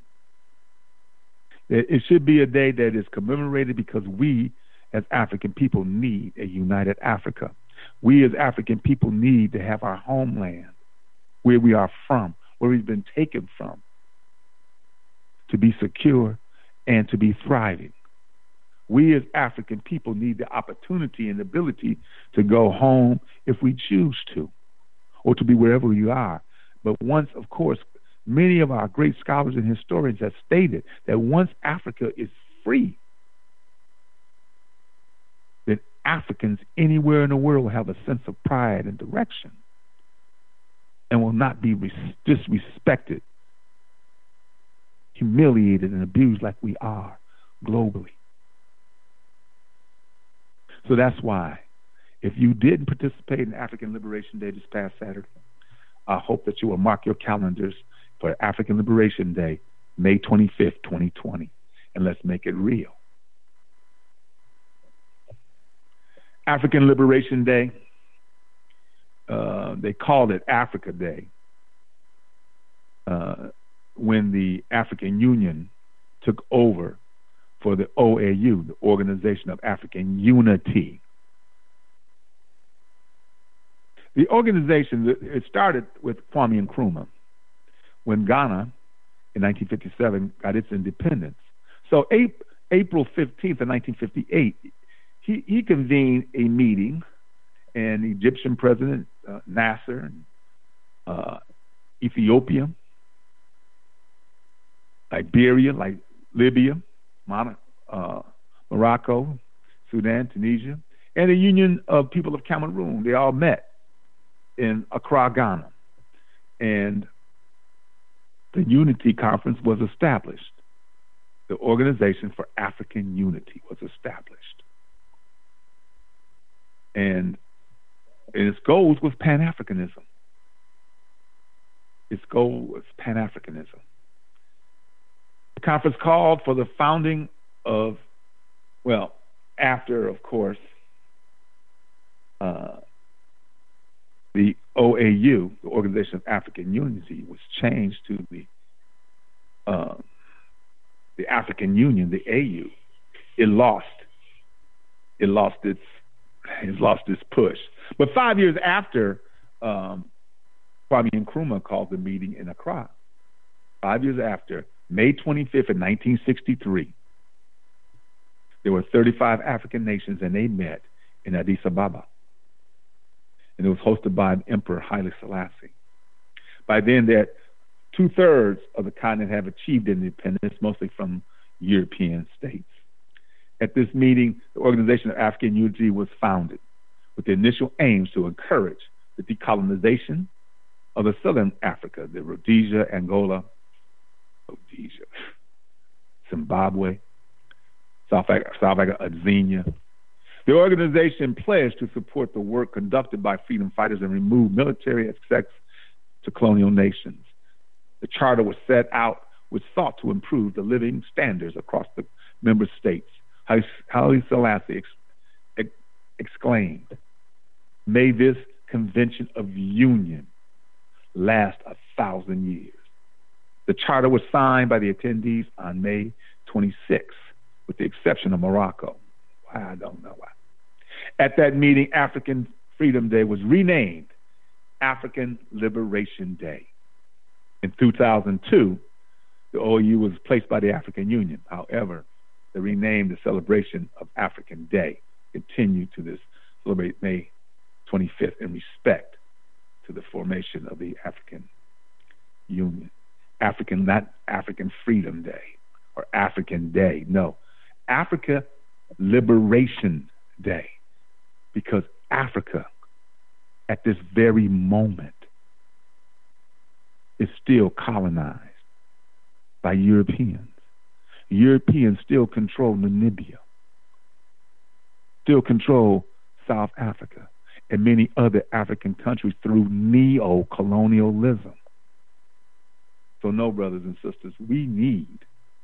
It should be a day that is commemorated because we, as African people, need a united Africa. We, as African people, need to have our homeland, where we are from, where we've been taken from, to be secure and to be thriving. We, as African people, need the opportunity and ability to go home if we choose to, or to be wherever we are. But once, of course, many of our great scholars and historians have stated that once Africa is free, then Africans anywhere in the world will have a sense of pride and direction and will not be disrespected, humiliated, and abused like we are globally. So that's why, if you didn't participate in African Liberation Day this past Saturday, I hope that you will mark your calendars for African Liberation Day, May 25th, 2020, and let's make it real. African Liberation Day, they called it Africa Day when the African Union took over for the OAU, the Organization of African Unity. The organization, it started with Kwame Nkrumah when Ghana in 1957 got its independence. So April 15th of 1958, he convened a meeting, and the Egyptian president Nasser, Ethiopia, Liberia, like Libya, Morocco, Sudan, Tunisia, and the Union of People of Cameroon. They all met in Accra, Ghana. And the Unity Conference was established. The Organization for African Unity was established. And its goals was Pan-Africanism. Its goal was Pan-Africanism. The conference called for the founding of, well, after, of course, the OAU, the Organization of African Unity, was changed to the African Union, the AU. It lost its push. But 5 years after, Kwame Nkrumah called the meeting in Accra. 5 years after, May 25th of 1963, there were 35 African nations, and they met in Addis Ababa. And it was hosted by Emperor Haile Selassie. By then, that 2/3 of the continent have achieved independence, mostly from European states. At this meeting, the Organization of African Unity was founded with the initial aims to encourage the decolonization of the Southern Africa, the Rhodesia, Angola, Zimbabwe, South Africa, Azania. The organization pledged to support the work conducted by freedom fighters and remove military access to colonial nations. The charter was set out which sought to improve the living standards across the member states. Haile Selassie exclaimed, "May this convention of union last 1,000 years." The charter was signed by the attendees on May 26th, with the exception of Morocco. I don't know why. At that meeting, African Freedom Day was renamed African Liberation Day. In 2002, the OAU was placed by the African Union. However, they renamed the celebration of African Day, continue to this celebrate May 25th in respect to the formation of the African Union. Not African Freedom Day or African Day. No, Africa Liberation Day. Because Africa, at this very moment, is still colonized by Europeans. Europeans still control Namibia, still control South Africa, and many other African countries through neo-colonialism. So no, brothers and sisters, we need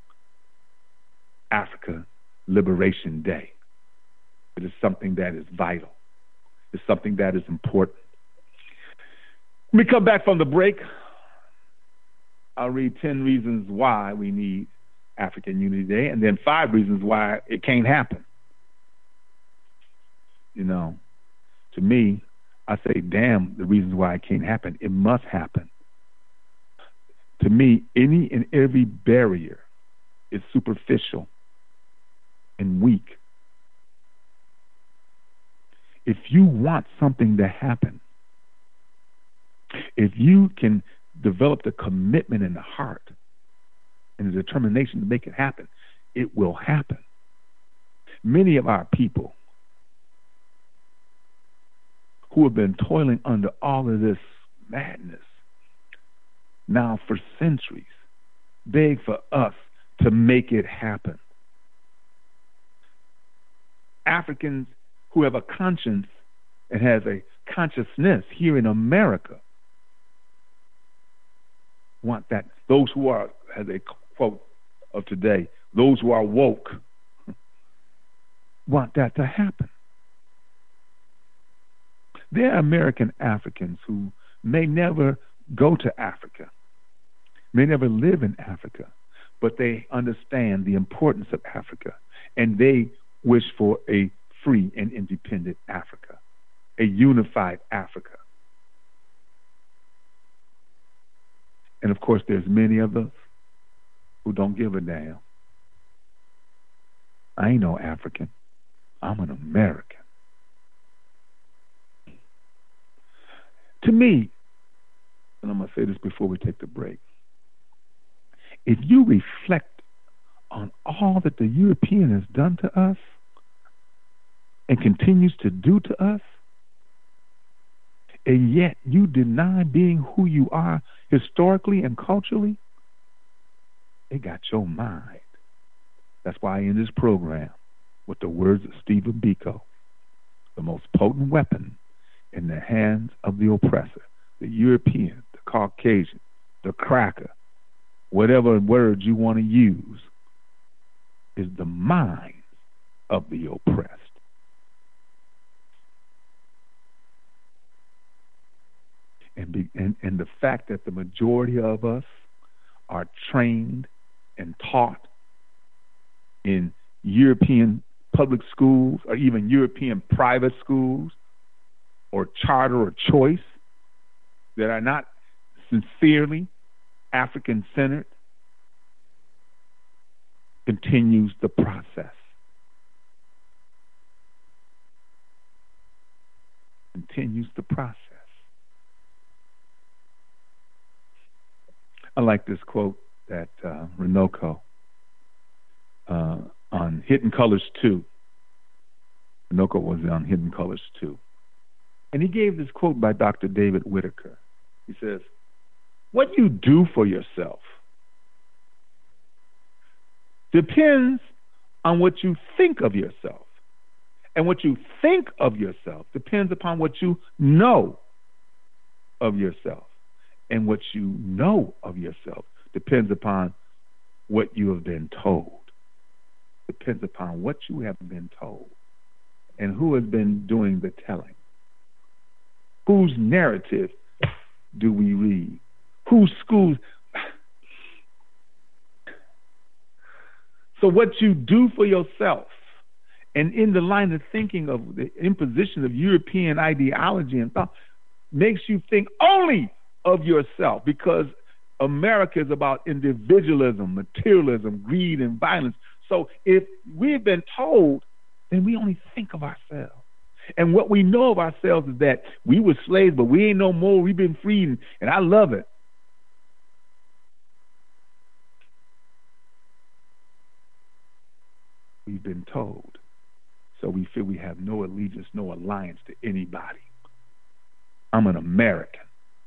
Africa Liberation Day. It is something that is vital. It's something that is important. When we come back from the break, I'll read 10 reasons why we need African Unity Day, and then 5 reasons why it can't happen. You know, to me, I say, damn, the reasons why it can't happen. It must happen. To me, any and every barrier is superficial and weak. If you want something to happen, if you can develop the commitment in the heart and the determination to make it happen, it will happen. Many of our people who have been toiling under all of this madness now for centuries beg for us to make it happen. Africans who have a conscience and has a consciousness here in America want that. Those who are, as a quote of today, those who are woke want that to happen. There are American Africans who may never go to Africa, may never live in Africa, but they understand the importance of Africa, and they wish for a free and independent Africa, a unified Africa. And of course, there's many of us who don't give a damn. I ain't no African. I'm an American. me, and I'm going to say this before we take the break, if you reflect on all that the European has done to us and continues to do to us, and yet you deny being who you are historically and culturally, it got your mind. That's why I end this program with the words of Stephen Biko: the most potent weapon in the hands of the oppressor, the European, the Caucasian, the cracker, whatever words you want to use, is the mind of the oppressed. And the fact that the majority of us are trained and taught in European public schools or even European private schools or charter or choice that are not sincerely African-centered continues the process. Continues the process. I like this quote that Runoko on Hidden Colors 2. Runoko was on Hidden Colors 2. And he gave this quote by Dr. David Whitaker. He says, "What you do for yourself depends on what you think of yourself. And what you think of yourself depends upon what you know of yourself. And what you know of yourself depends upon what you have been told. Depends upon what you have been told. And who has been doing the telling. Whose narrative do we read? Whose schools? So what you do for yourself, and in the line of thinking of the imposition of European ideology and thought, makes you think only of yourself, because America is about individualism, materialism, greed, and violence. So if we've been told, then we only think of ourselves. And what we know of ourselves is that we were slaves, but we ain't no more. We've been freed, and I love it. We've been told. So we feel we have no allegiance, no alliance to anybody. I'm an American.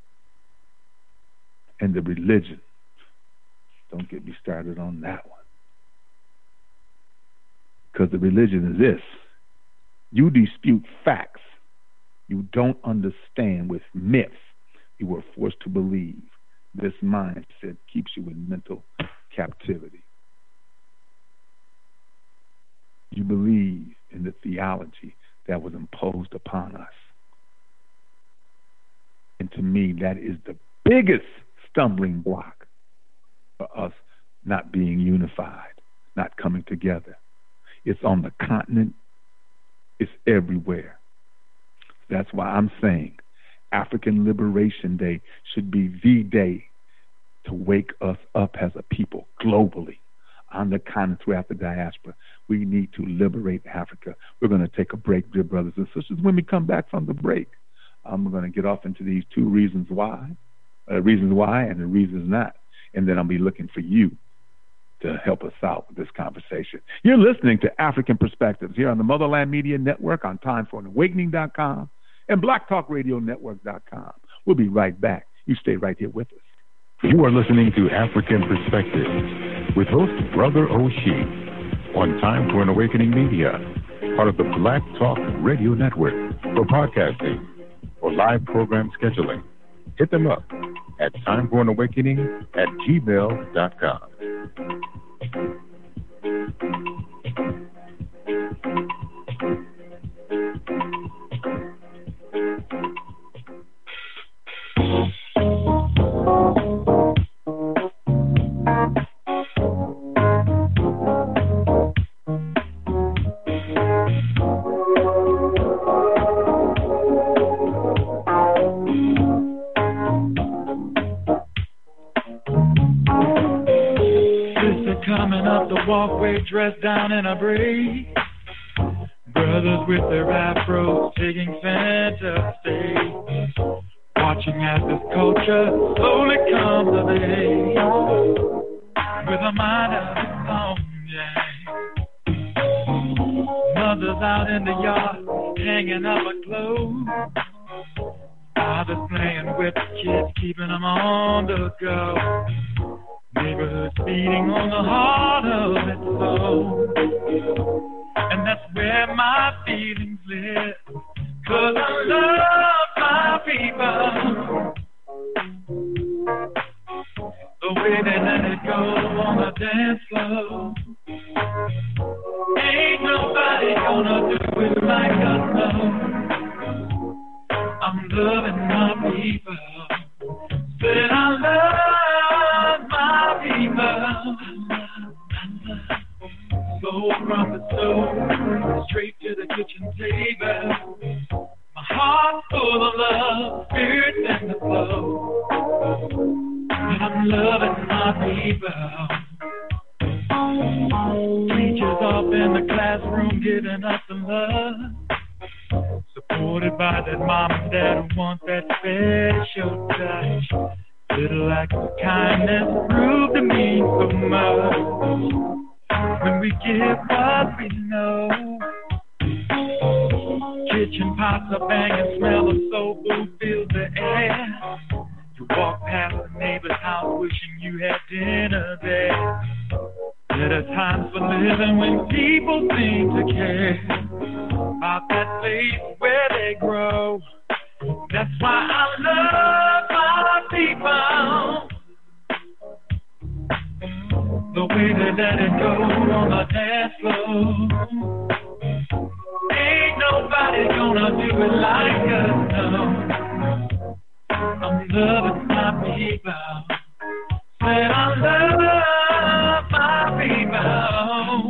And the religion, don't get me started on that one. Because the religion is this: you dispute facts you don't understand with myths you were forced to believe. This mindset keeps you in mental captivity. You believe in the theology that was imposed upon us. And to me, that is the biggest stumbling block for us not being unified, not coming together. It's on the continent. It's everywhere. That's why I'm saying African Liberation Day should be the day to wake us up as a people globally, on the continent, throughout the diaspora. We need to liberate Africa. We're going to take a break, dear brothers and sisters. When we come back from the break, I'm going to get off into these two reasons why and the reasons not. And then I'll be looking for you to help us out with this conversation. You're listening to African Perspectives here on the Motherland Media Network, on TimeForAnAwakening.com and BlackTalkRadioNetwork.com. We'll be right back. You stay right here with us. You are listening to African Perspectives with host Brother O'Shea on Time for an Awakening Media, part of the Black Talk Radio Network. For podcasting or live program scheduling, hit them up at timeforanawakening@gmail.com. Walkway dressed down in a braid, brothers with their afros taking center stage. Watch watching as this culture slowly comes of age with a mind of its own, yeah. Mothers out in the yard hanging up a clothes. Fathers playing with the kids, keeping them on the go. Neighborhood feeding on the heart of its soul. And that's where my feelings live. 'Cause I love my people. The way they let it go on the dance floor. Ain't nobody gonna do it like us, no. I'm loving my people. Said I love my people. Soul from the soul, straight to the kitchen table. My heart full of love, spirit and the flow. And I'm loving my people. Teachers off in the classroom giving us some love. Supported by that mom and dad who want that special touch. Little acts of kindness prove to mean so much. When we give what we know. Kitchen pots are banging, smell of soul food fills the air. You walk past the neighbor's house wishing you had dinner there. There are times for living when people seem to care about that place where they grow. That's why I love my people. The way they let it go on the dance floor. Ain't nobody gonna do it like us, no. I'm loving my people. Said I love my people.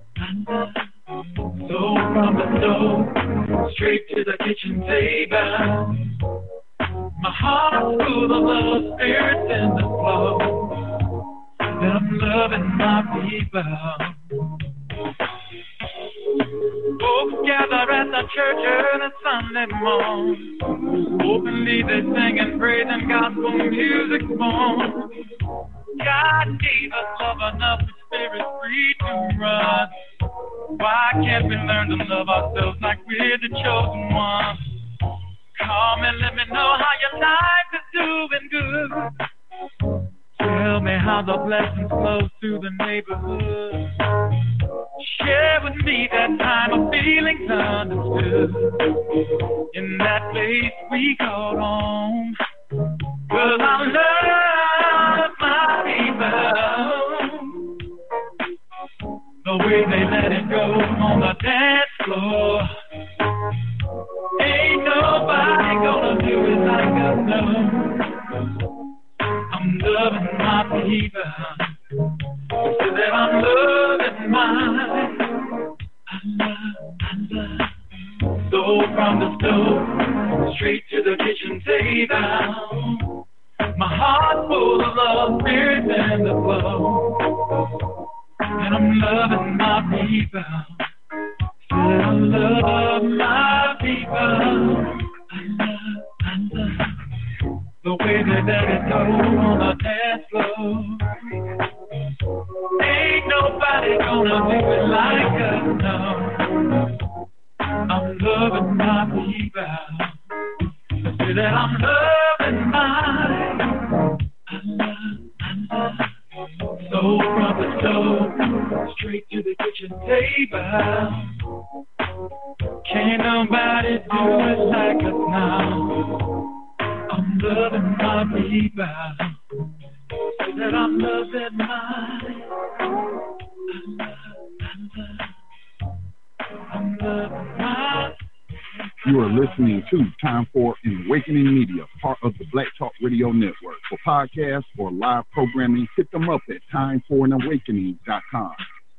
So from the stove, straight to the kitchen table. My heart full of love, spirit in the flow. And I'm loving my people. Folks gather at the church early Sunday morning. Openly they sing and praise and gospel music's born. God gave us love enough for spirit free to run. Why can't we learn to love ourselves like we're the chosen ones? Call me, let me know how your life is doing good. Tell me how the blessings flow through the neighborhood. Share with me that time of feelings understood. In that place we call home. 'Cause I love my people. The way they let it go on the dance floor. Ain't nobody gonna do it like us, no. I'm loving my people. So that I'm loving mine. I love. So from the stove, straight to the kitchen table. My heart full of love, spirit and the flow. And I'm loving my people. So I love my people. I love. The way they let it go on the dance floor. Ain't nobody gonna do it like us, no. I'm loving my people. I say that I'm loving mine. I love. So from the stove, straight to the kitchen table. Can't nobody do it like us now. I'm loving my people. So that I'm loving mine. I'm loving mine. You are listening to Time for an Awakening Media, part of the Black Talk Radio Network. For podcasts or live programming, hit them up at timeforanawakening.com.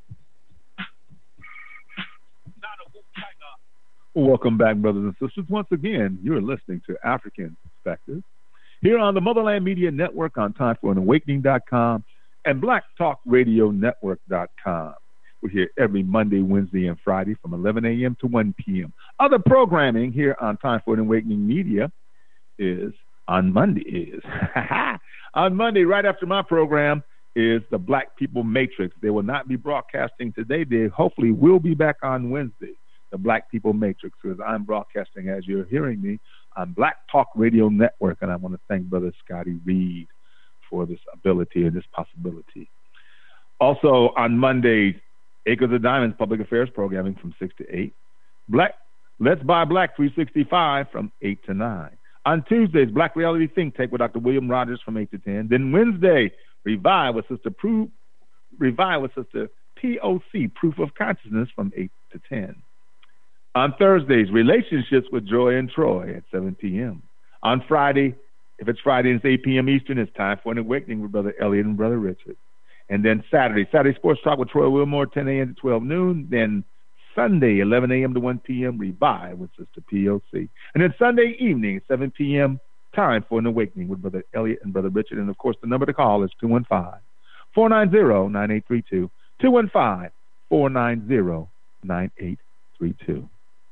Welcome back, brothers and sisters. Once again, you're listening to African Perspectives here on the Motherland Media Network on timeforanawakening.com and blacktalkradionetwork.com. We're here every Monday, Wednesday, and Friday from 11 a.m. to 1 p.m. Other programming here on Time for an Awakening Media is on Monday is. On Monday, right after my program, is the Black People Matrix. They will not be broadcasting today. They hopefully will be back on Wednesday, the Black People Matrix, because I'm broadcasting, as you're hearing me, on Black Talk Radio Network, and I want to thank Brother Scotty Reed for this ability and this possibility. Also, on Mondays, Acres of Diamonds Public Affairs programming from 6 to 8. Let's Buy Black 365 from 8 to 9. On Tuesdays, Black Reality Think Tank with Dr. William Rogers from 8 to 10. Then Wednesday, Revive with Sister POC, Proof of Consciousness, from 8 to 10. On Thursdays, Relationships with Joy and Troy at 7 p.m. On Friday, if it's Friday and it's 8 p.m. Eastern, it's time for an awakening with Brother Elliot and Brother Richard. And then Saturday Sports Talk with Troy Wilmore, 10 a.m. to 12 noon. Then Sunday, 11 a.m. to 1 p.m., Revive with Sister POC. And then Sunday evening, 7 p.m., time for an awakening with Brother Elliot and Brother Richard. And, of course, the number to call is 215-490-9832, 215-490-9832.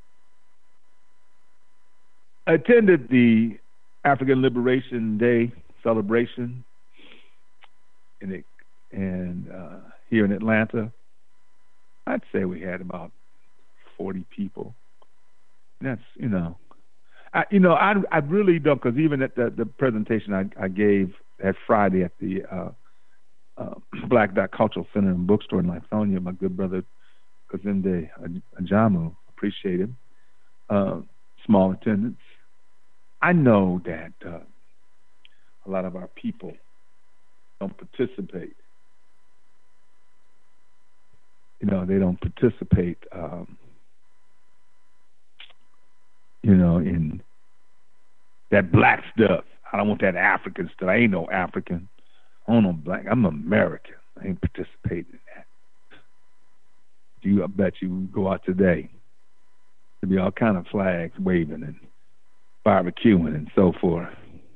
I attended the African Liberation Day celebration here in Atlanta. I'd say we had about 40 people. That's, I really don't, because even at the presentation I gave that Friday at the Black Dot Cultural Center and Bookstore in Lithonia, my good brother Kazinde Ajamu, appreciate him, small attendance. I know that a lot of our people don't participate. They don't participate, in that black stuff. I don't want that African stuff. I ain't no African. I don't know black. I'm American. I ain't participating in that. I bet you go out today, there'll be all kind of flags waving and barbecuing and so forth.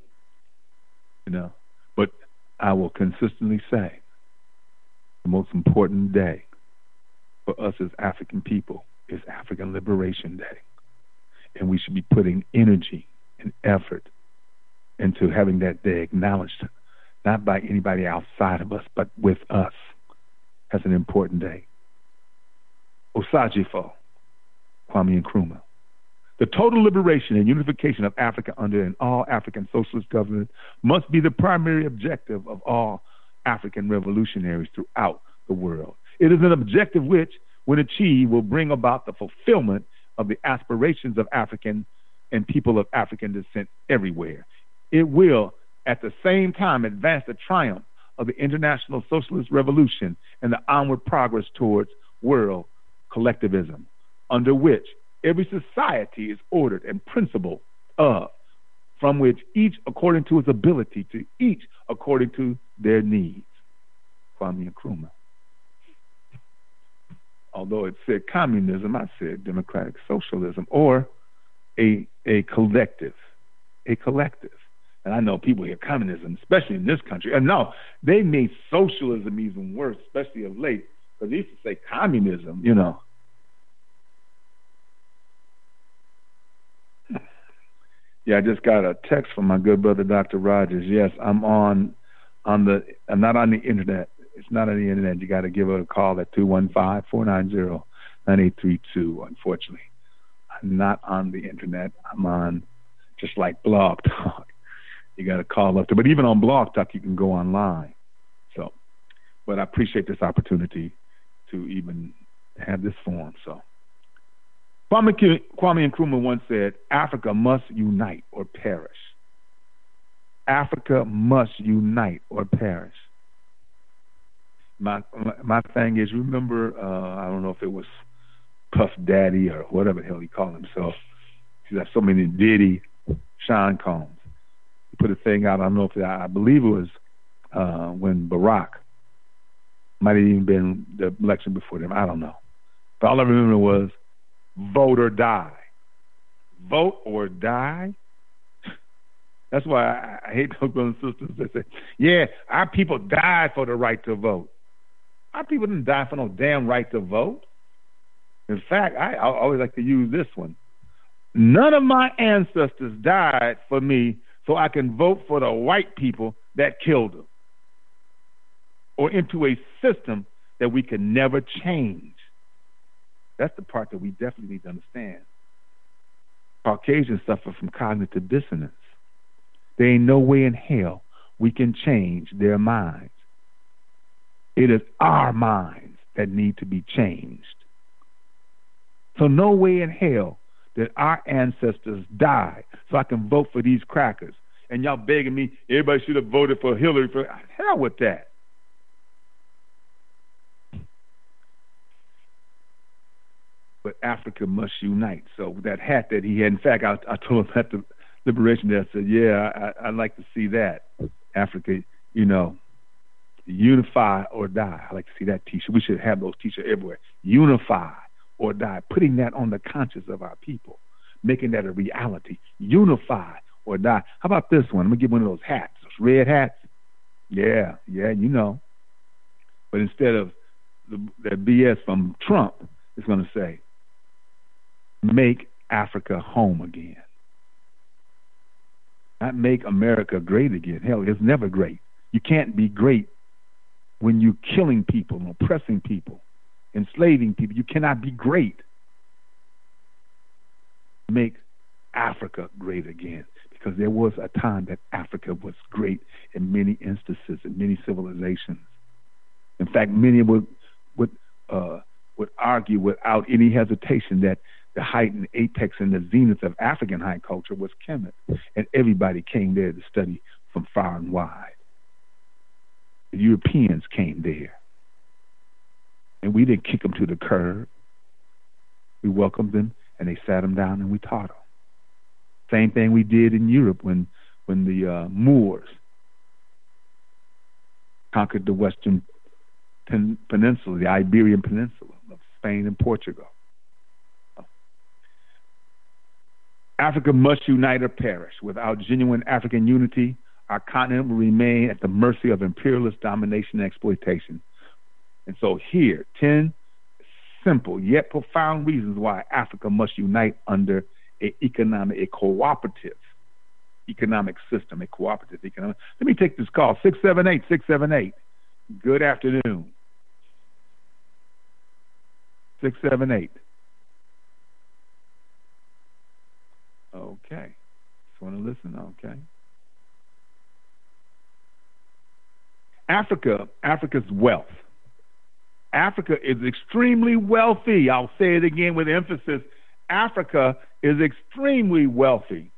But I will consistently say the most important day for us as African people is African Liberation Day. And we should be putting energy and effort into having that day acknowledged, not by anybody outside of us, but with us, as an important day. Osajifo, Kwame Nkrumah. The total liberation and unification of Africa under an all-African socialist government must be the primary objective of all African revolutionaries throughout the world. It is an objective which, when achieved, will bring about the fulfillment of the aspirations of African and people of African descent everywhere. It will, at the same time, advance the triumph of the international socialist revolution and the onward progress towards world collectivism, under which every society is ordered and principled of, from which each according to his ability, to each according to their needs. Kwame Nkrumah. Although it said communism, I said democratic socialism, or a collective. A collective. And I know people hear communism, especially in this country. And no, they made socialism even worse, especially of late, because they used to say communism, Yeah, I just got a text from my good brother, Dr. Rogers. Yes, I'm not on the internet. It's not on the internet. You got to give her a call at 215-490-9832. Unfortunately, I'm not on the internet. I'm on just like Blog Talk. You got to call up to, but even on Blog Talk, you can go online. So, but I appreciate this opportunity to even have this forum. So, Kwame Nkrumah once said, "Africa must unite or perish." Africa must unite or perish. My thing is, remember, I don't know if it was Puff Daddy or whatever the hell he called himself. He's got so many Diddy, Sean Combs. He put a thing out, I don't know if I believe it was when Barack, might have even been the election before them, I don't know. But all I remember was vote or die. Vote or die? That's why I hate those brothers and sisters that say, yeah, our people died for the right to vote. Our people didn't die for no damn right to vote. In fact, I always like to use this one. None of my ancestors died for me so I can vote for the white people that killed them, or into a system that we can never change. That's the part that we definitely need to understand. Caucasians suffer from cognitive dissonance. There ain't no way in hell we can change their minds. It is our minds that need to be changed. So no way in hell did our ancestors die so I can vote for these crackers. And y'all begging me, everybody should have voted for Hillary. Hell with that. But Africa must unite. So that hat that he had, in fact, I told him at the Liberation Day, I said, yeah, I'd like to see that. Africa, unify or die. I like to see that T-shirt. We should have those T-shirts everywhere. Unify or die. Putting that on the conscience of our people. Making that a reality. Unify or die. How about this one? I'm going to get one of those hats. Those red hats. Yeah, But instead of the BS from Trump, it's going to say, make Africa home again. Not make America great again. Hell, it's never great. You can't be great when you're killing people, oppressing people, enslaving people. You cannot be great. Make Africa great again. Because there was a time that Africa was great in many instances, in many civilizations. In fact, many would argue without any hesitation that the height and apex and the zenith of African high culture was Kemet, and everybody came there to study from far and wide. The Europeans came there, and we didn't kick them to the curb. We welcomed them, and they sat them down, and we taught them. Same thing we did in Europe when the Moors conquered the Western Peninsula, the Iberian Peninsula of Spain and Portugal. Africa must unite or perish. Without genuine African unity, our continent will remain at the mercy of imperialist domination and exploitation. And so here, 10 simple yet profound reasons why Africa must unite under a cooperative economic system, a cooperative economic. Let me take this call, 678-678. Good afternoon. 678. Okay. Just want to listen, okay. Africa's wealth. Africa is extremely wealthy. I'll say it again with emphasis. Africa is extremely wealthy.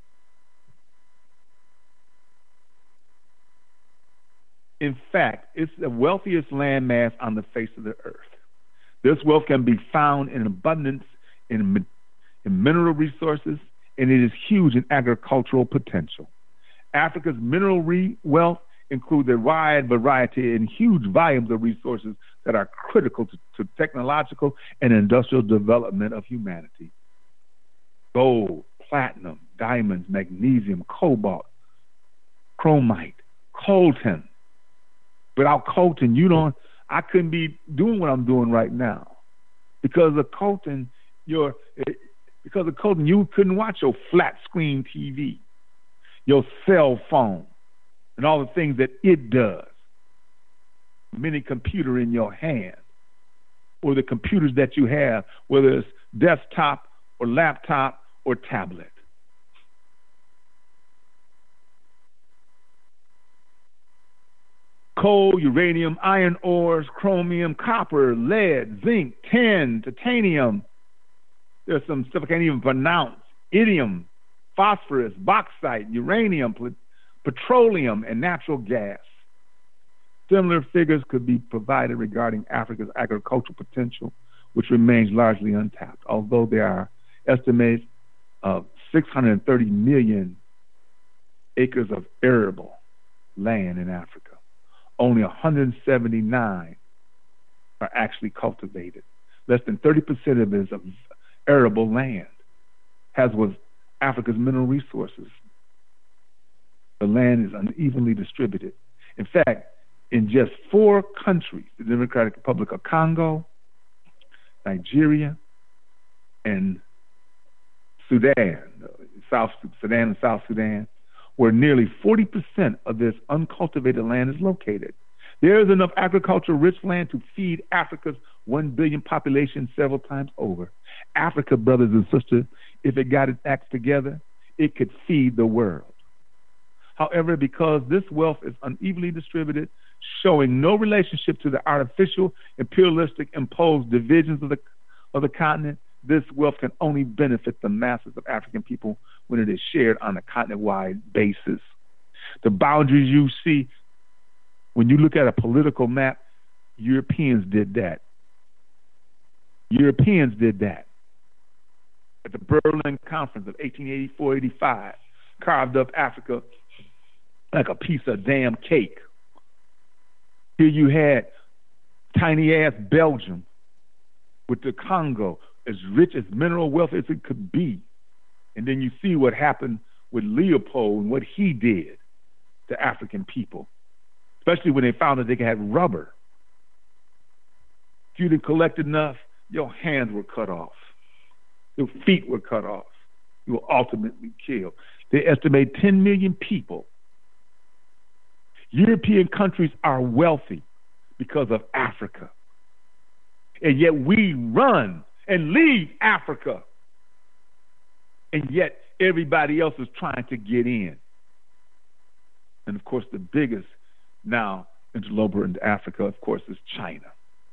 In fact, it's the wealthiest landmass on the face of the earth. This wealth can be found in abundance in mineral resources, and it is huge in agricultural potential. Africa's mineral wealth includes a wide variety and huge volumes of resources that are critical to technological and industrial development of humanity. Gold, platinum, diamonds, magnesium, cobalt, chromite, coltan. Without coltan, I couldn't be doing what I'm doing right now. Because of coltan, you couldn't watch your flat screen TV, your cell phone, and all the things that it does. Mini computer in your hand, or the computers that you have, whether it's desktop or laptop or tablet. Coal, uranium, iron ores, chromium, copper, lead, zinc, tin, titanium. There's some stuff I can't even pronounce. Iridium, phosphorus, bauxite, uranium, petroleum, and natural gas. Similar figures could be provided regarding Africa's agricultural potential, which remains largely untapped, although there are estimates of 630 million acres of arable land in Africa. Only 179 are actually cultivated. Less than 30% of it is arable land, as was Africa's mineral resources. The land is unevenly distributed. In fact, in just 4 countries, the Democratic Republic of Congo, Nigeria, and Sudan, South Sudan and South Sudan, where nearly 40% of this uncultivated land is located. There is enough agricultural-rich land to feed Africa's 1 billion population several times over. Africa, brothers and sisters, if it got its acts together, it could feed the world. However, because this wealth is unevenly distributed, showing no relationship to the artificial, imperialistic, imposed divisions of the continent, this wealth can only benefit the masses of African people when it is shared on a continent-wide basis. The boundaries you see when you look at a political map, Europeans did that. Europeans did that. At the Berlin Conference of 1884-85, carved up Africa like a piece of damn cake. Here you had tiny-ass Belgium with the Congo, as rich as mineral wealth as it could be. And then you see what happened with Leopold and what he did to African people, especially when they found that they could have rubber. If you didn't collect enough, your hands were cut off. Your feet were cut off. You were ultimately killed. They estimate 10 million people. European countries are wealthy because of Africa. And yet we run and leave Africa. And yet everybody else is trying to get in. And of course, the biggest now interloper into Africa, of course, is China.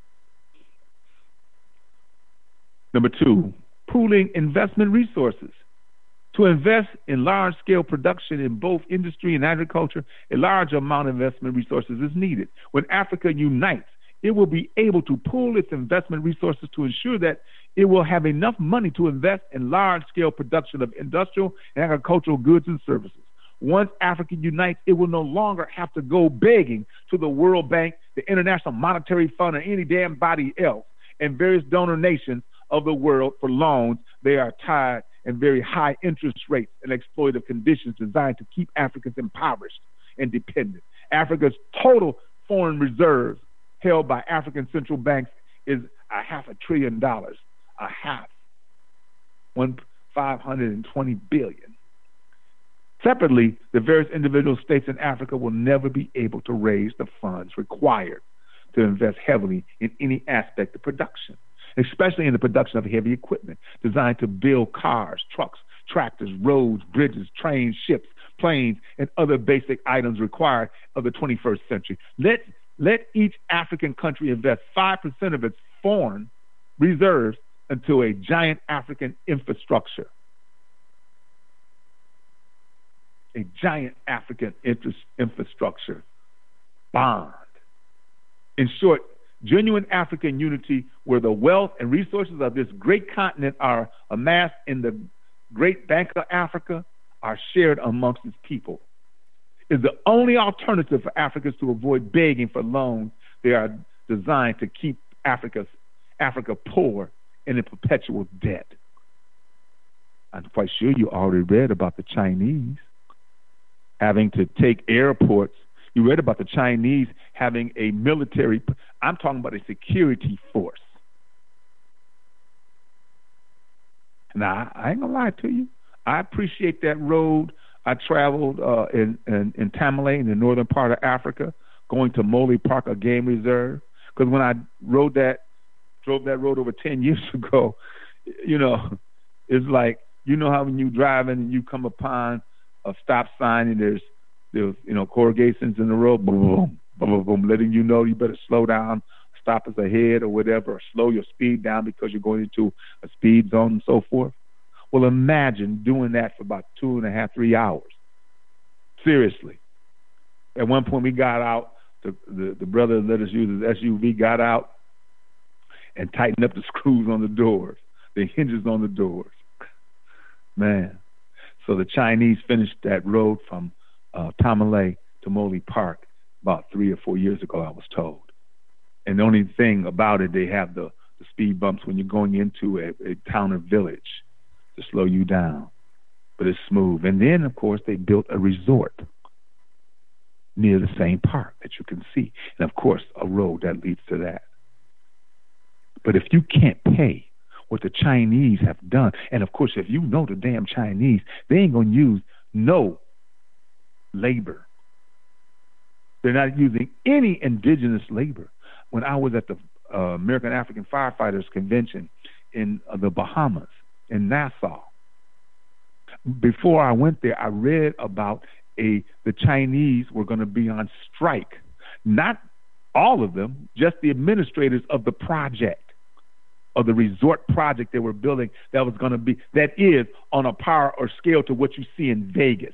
Number 2, pooling investment resources. To invest in large-scale production in both industry and agriculture, a large amount of investment resources is needed. When Africa unites, it will be able to pool its investment resources to ensure that it will have enough money to invest in large-scale production of industrial and agricultural goods and services. Once Africa unites, it will no longer have to go begging to the World Bank, the International Monetary Fund, or any damn body else, and various donor nations of the world for loans. They are tied in very high interest rates and exploitative conditions designed to keep Africans impoverished and dependent. Africa's total foreign reserves held by African central banks is $500 billion, $520 billion. Separately, the various individual states in Africa will never be able to raise the funds required to invest heavily in any aspect of production, especially in the production of heavy equipment designed to build cars, trucks, tractors, roads, bridges, trains, ships, planes, and other basic items required of the 21st century. Let each African country invest 5% of its foreign reserves into a giant African infrastructure. A giant African infrastructure bond. In short, genuine African unity, where the wealth and resources of this great continent are amassed in the great Bank of Africa, are shared amongst its people, is the only alternative for Africans to avoid begging for loans. They are designed to keep Africa poor and in perpetual debt. I'm quite sure you already read about the Chinese having to take airports. You read about the Chinese having a military, I'm talking about a security force. Now, I ain't gonna lie to you. I appreciate that road. I traveled in Tamale, in the northern part of Africa, going to Mole Park, a game reserve. Because when I drove that road over 10 years ago, it's like, how when you driving and you come upon a stop sign and there's corrugations in the road, boom, boom, boom, boom, letting you know you better slow down, stop us ahead or whatever, or slow your speed down because you're going into a speed zone and so forth. Well, imagine doing that for about 2.5, 3 hours. Seriously. At one point we got out, the brother let us use his SUV, got out and tightened up the screws on the doors, the hinges on the doors. Man. So the Chinese finished that road from Tamale to Mole Park about 3 or 4 years ago, I was told. And the only thing about it, they have the speed bumps when you're going into a town or village to slow you down. But it's smooth. And then, of course, they built a resort near the same park that you can see. And, of course, a road that leads to that. But if you can't pay what the Chinese have done, and, of course, if you know the damn Chinese, they ain't going to use no labor. They're not using any indigenous labor. When I was at the American African Firefighters Convention in the Bahamas, in Nassau, before I went there, I read about the Chinese were going to be on strike. Not all of them, just the administrators of the project, of the resort project they were building that is on a power or scale to what you see in Vegas.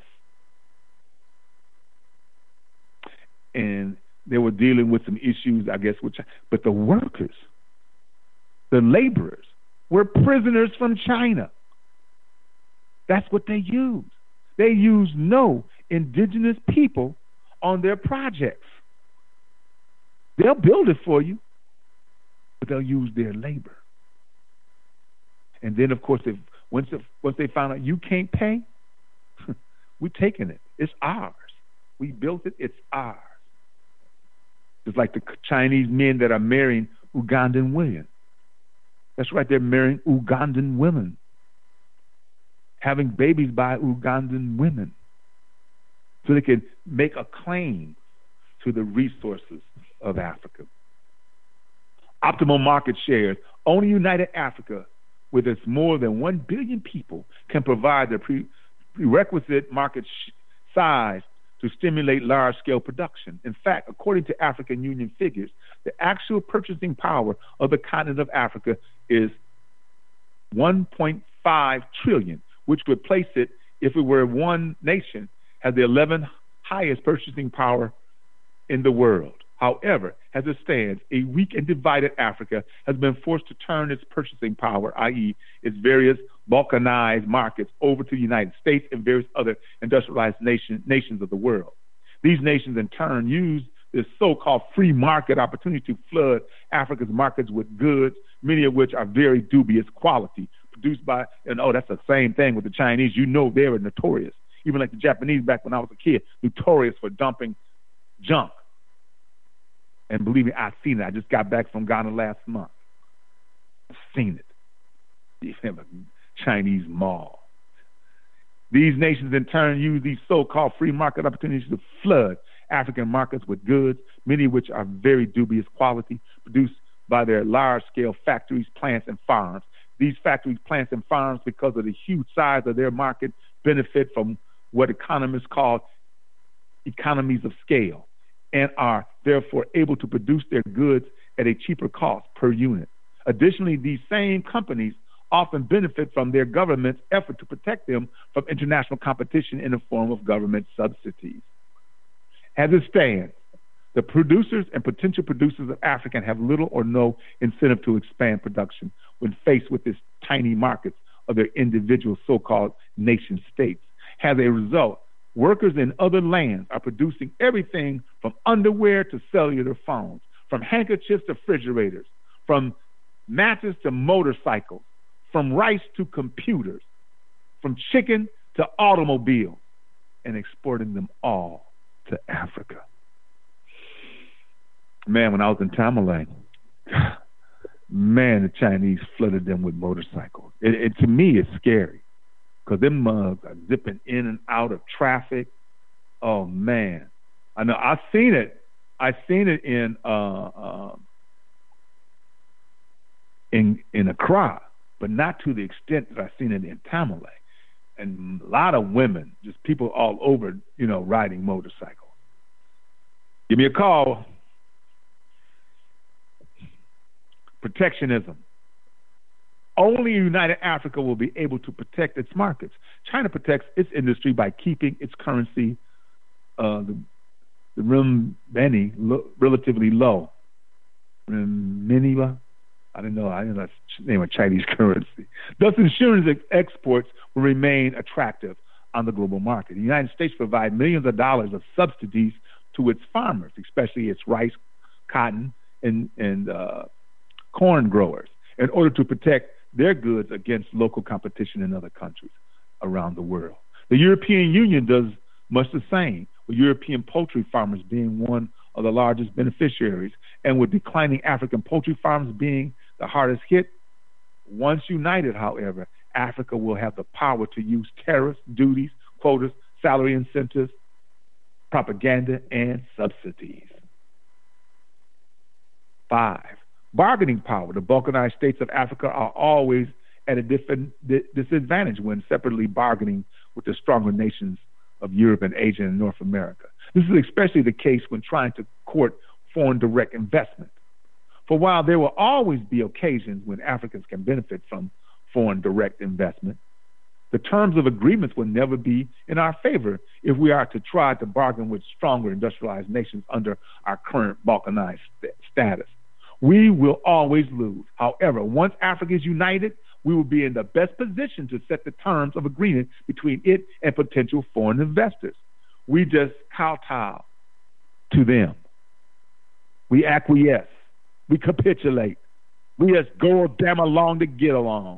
And they were dealing with some issues, I guess, but the workers, the laborers, were prisoners from China. That's what they used. They used no indigenous people on their projects. They'll build it for you, but they'll use their labor. And then, of course, once they found out you can't pay, we're taking it. It's ours. We built it. It's ours. It's like the Chinese men that are marrying Ugandan women. That's right. They're marrying Ugandan women, having babies by Ugandan women, so they can make a claim to the resources of Africa. Optimal market shares. Only United Africa, with its more than 1 billion people, can provide the prerequisite market size to stimulate large-scale production. In fact, according to African Union figures, the actual purchasing power of the continent of Africa is 1.5 trillion, which would place it, if it were one nation, as the 11th highest purchasing power in the world. However, as it stands, a weak and divided Africa has been forced to turn its purchasing power, i.e., its various balkanized markets, over to the United States and various other industrialized nations of the world. These nations, in turn, use this so-called free market opportunity to flood Africa's markets with goods, many of which are very dubious quality, produced by, that's the same thing with the Chinese. You know they were notorious. Even like the Japanese back when I was a kid, notorious for dumping junk. And believe me, I've seen it. I just got back from Ghana last month. I've seen it. You have a Chinese mall. These nations, in turn, use these so-called free market opportunities to flood African markets with goods, many of which are very dubious quality, produced by their large-scale factories, plants, and farms. These factories, plants, and farms, because of the huge size of their market, benefit from what economists call economies of scale, and are therefore able to produce their goods at a cheaper cost per unit. Additionally, these same companies often benefit from their government's effort to protect them from international competition in the form of government subsidies. As it stands, the producers and potential producers of Africa have little or no incentive to expand production when faced with this tiny markets of their individual so-called nation states. As a result, workers in other lands are producing everything from underwear to cellular phones, from handkerchiefs to refrigerators, from matches to motorcycles, from rice to computers, from chicken to automobiles, and exporting them all to Africa. Man, when I was in Tamale, man, the Chinese flooded them with motorcycles. To me, it's scary, because them mugs are zipping in and out of traffic. Oh, man. I know. I've seen it. I've seen it in Accra, but not to the extent that I've seen it in Tamale. And a lot of women, just people all over, riding motorcycles. Give me a call. Protectionism. Only United Africa will be able to protect its markets. China protects its industry by keeping its currency, the renminbi, relatively low. Renminbi? I don't know that's the name of Chinese currency. Thus, ensuring exports will remain attractive on the global market. The United States provides millions of dollars of subsidies to its farmers, especially its rice, cotton, and corn growers, in order to protect their goods against local competition in other countries around the world. The European Union does much the same, with European poultry farmers being one of the largest beneficiaries, and with declining African poultry farms being the hardest hit. Once united, however, Africa will have the power to use tariffs, duties, quotas, salary incentives, propaganda, and subsidies. 5. Bargaining power. The balkanized states of Africa are always at a disadvantage when separately bargaining with the stronger nations of Europe and Asia and North America. This is especially the case when trying to court foreign direct investment. For while there will always be occasions when Africans can benefit from foreign direct investment, the terms of agreements will never be in our favor if we are to try to bargain with stronger industrialized nations under our current balkanized status. We will always lose. However, once Africa is united, we will be in the best position to set the terms of agreement between it and potential foreign investors. We just kowtow to them. We acquiesce. We capitulate. We just go damn along to get along.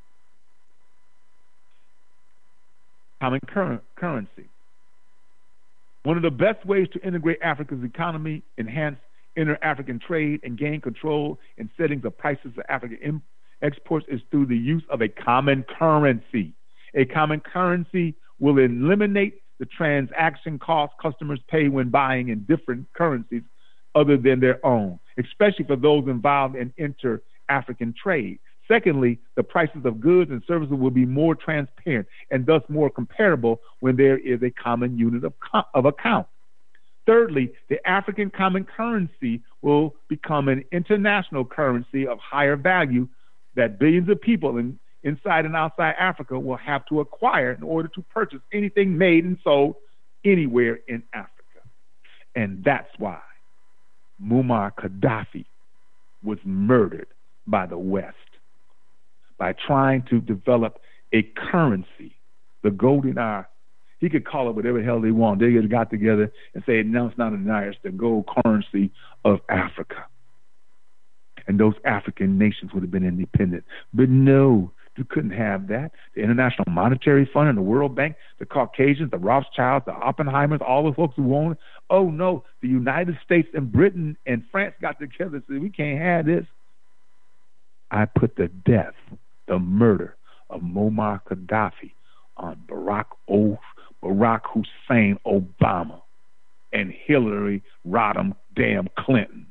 Common currency. One of the best ways to integrate Africa's economy, enhance inter-African trade, and gain control in setting the prices of African exports is through the use of a common currency. A common currency will eliminate the transaction costs customers pay when buying in different currencies other than their own, especially for those involved in inter-African trade. Secondly, the prices of goods and services will be more transparent and thus more comparable when there is a common unit of account. Thirdly, the African common currency will become an international currency of higher value that billions of people inside and outside Africa will have to acquire in order to purchase anything made and sold anywhere in Africa. And that's why Muammar Gaddafi was murdered by the West, by trying to develop a currency, the golden hour. He could call it whatever the hell they want. They got together and say, no, it's not a naira, it's the gold currency of Africa. And those African nations would have been independent. But no, you couldn't have that. The International Monetary Fund and the World Bank, the Caucasians, the Rothschilds, the Oppenheimers, all the folks who own it. Oh, no, the United States and Britain and France got together and said, we can't have this. I put the death, the murder of Muammar Gaddafi on Barack Hussein Obama and Hillary Rodham damn Clinton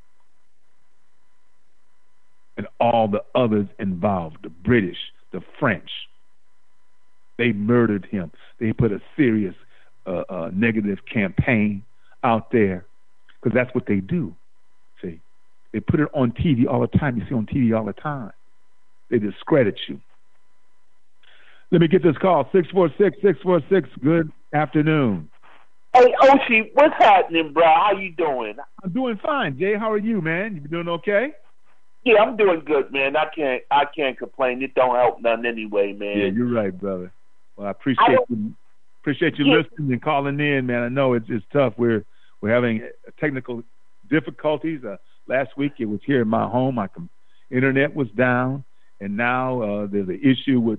and all the others involved, the British, the French. They murdered him. They put a serious negative campaign out there because that's what they do. See, they put it on TV all the time. You see on TV all the time. They discredit you. Let me get this call, 646-646. Good afternoon. Hey, Oshi, what's happening, bro? How you doing? I'm doing fine, Jay. How are you, man? You doing okay? Yeah, I'm doing good, man. I can't complain. It don't help none anyway, man. Yeah, you're right, brother. Well, I appreciate you listening and calling in, man. I know it's tough. We're having technical difficulties. Last week it was here in my home. My internet was down, and now there's an issue with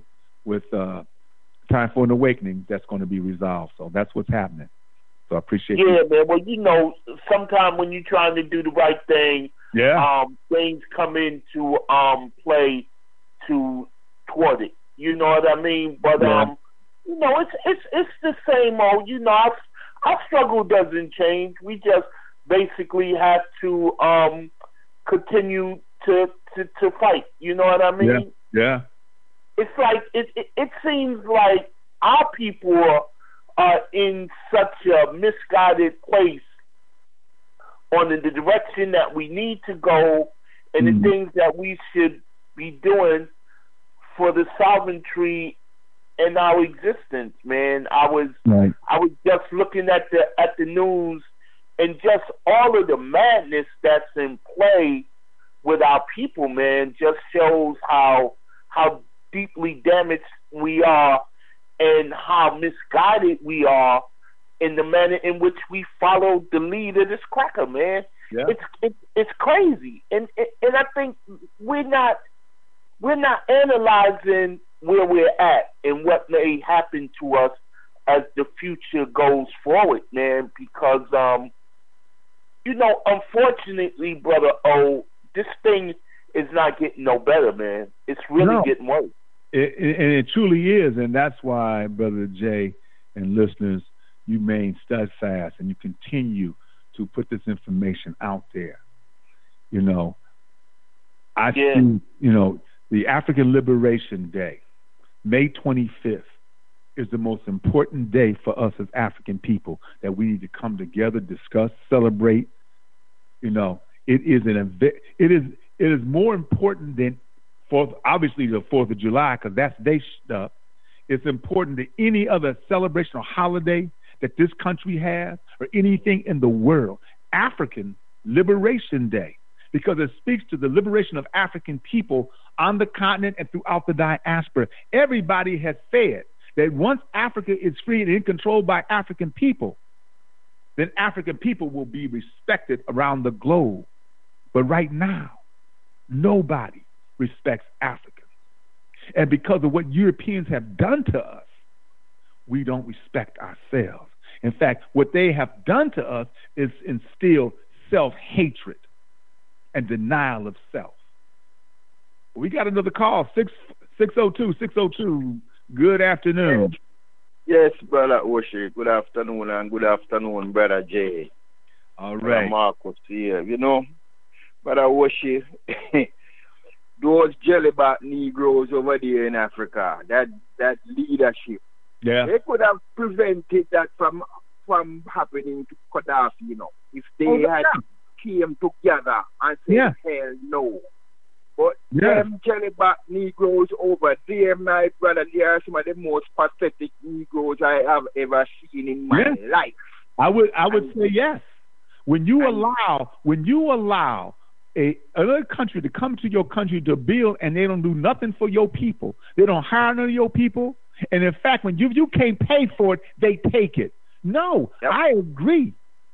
Time for an Awakening that's going to be resolved. So that's what's happening. So I appreciate you. Yeah, man. Well, you know, sometimes when you're trying to do the right thing, things come into play toward it. You know what I mean? But you know, it's the same old. You know, our struggle doesn't change. We just basically have to continue to fight. You know what I mean? Yeah. It's like it seems like our people are in such a misguided place on the direction that we need to go and the things that we should be doing for the sovereignty in our existence, man. I was just looking at the news and just all of the madness that's in play with our people, man, just shows how deeply damaged we are and how misguided we are in the manner in which we follow the lead of this cracker, man. Yeah. It's crazy, and I think we're not analyzing where we're at and what may happen to us as the future goes forward, man. Because you know, unfortunately, brother O, this thing is not getting no better, man. It's really getting worse. And it truly is, and that's why, Brother Jay and listeners, you remain steadfast and you continue to put this information out there. You know, I see, you know, the African Liberation Day, May 25th, is the most important day for us as African people that we need to come together, discuss, celebrate. You know, it is more important than obviously the 4th of July, because that's their stuff. It's important to any other celebration or holiday that this country has or anything in the world. African Liberation Day, because it speaks to the liberation of African people on the continent and throughout the diaspora. Everybody has said that once Africa is free and controlled by African people, then African people will be respected around the globe. But right now, nobody respects Africans. And because of what Europeans have done to us, we don't respect ourselves. In fact, what they have done to us is instill self-hatred and denial of self. We got another call, 602. Good afternoon. Yes, Brother Oshie. Good afternoon, and good afternoon, Brother Jay. All right. Brother Marcus here. You know, Brother Oshie, those jellyback Negroes over there in Africa, that leadership, they could have prevented that from happening to Gaddafi, you know, if they had came together and said, hell no. But them jellyback Negroes over there, my brother, they are some of the most pathetic Negroes I have ever seen in my life. I would say yes. When you allow another country to come to your country to build, and they don't do nothing for your people, they don't hire none of your people, and in fact, when you can't pay for it, they take it. No, I agree.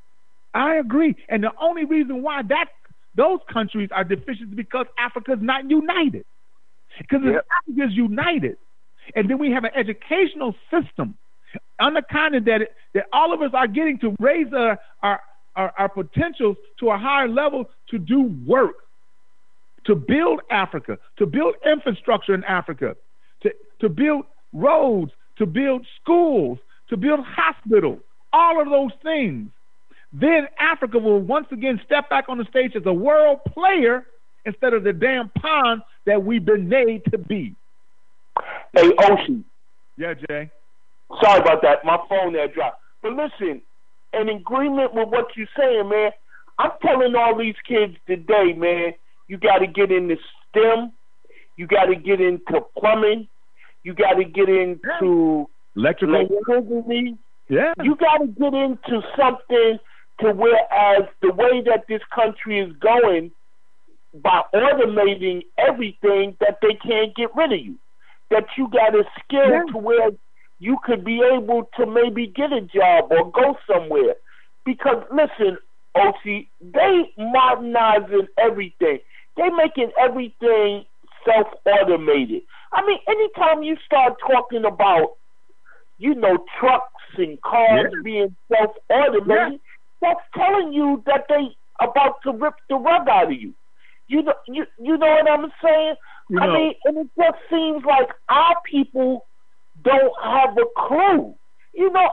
And the only reason why those countries are deficient is because Africa's not united. Because if Africa is united, and then we have an educational system on the continent that all of us are getting to raise our potentials to a higher level to do work, to build Africa, to build infrastructure in Africa, to build roads, to build schools, to build hospitals, all of those things. Then Africa will once again step back on the stage as a world player instead of the damn pawn that we've been made to be. Hey, Oshie. Yeah, Jay. Sorry about that. My phone there dropped. But listen, in agreement with what you're saying, man, I'm telling all these kids today, man, you got to get into STEM. You got to get into plumbing. You got to get into electricity. Yeah. You got to get into something to whereas the way that this country is going, by automating everything, that they can't get rid of you. That you got a skill to where you could be able to maybe get a job or go somewhere. Because, listen, Oshie, they modernizing everything. They making everything self-automated. I mean, anytime you start talking about, you know, trucks and cars being self-automated, that's telling you that they about to rip the rug out of you. You know what I'm saying? I mean, and it just seems like our people don't have a clue. You know,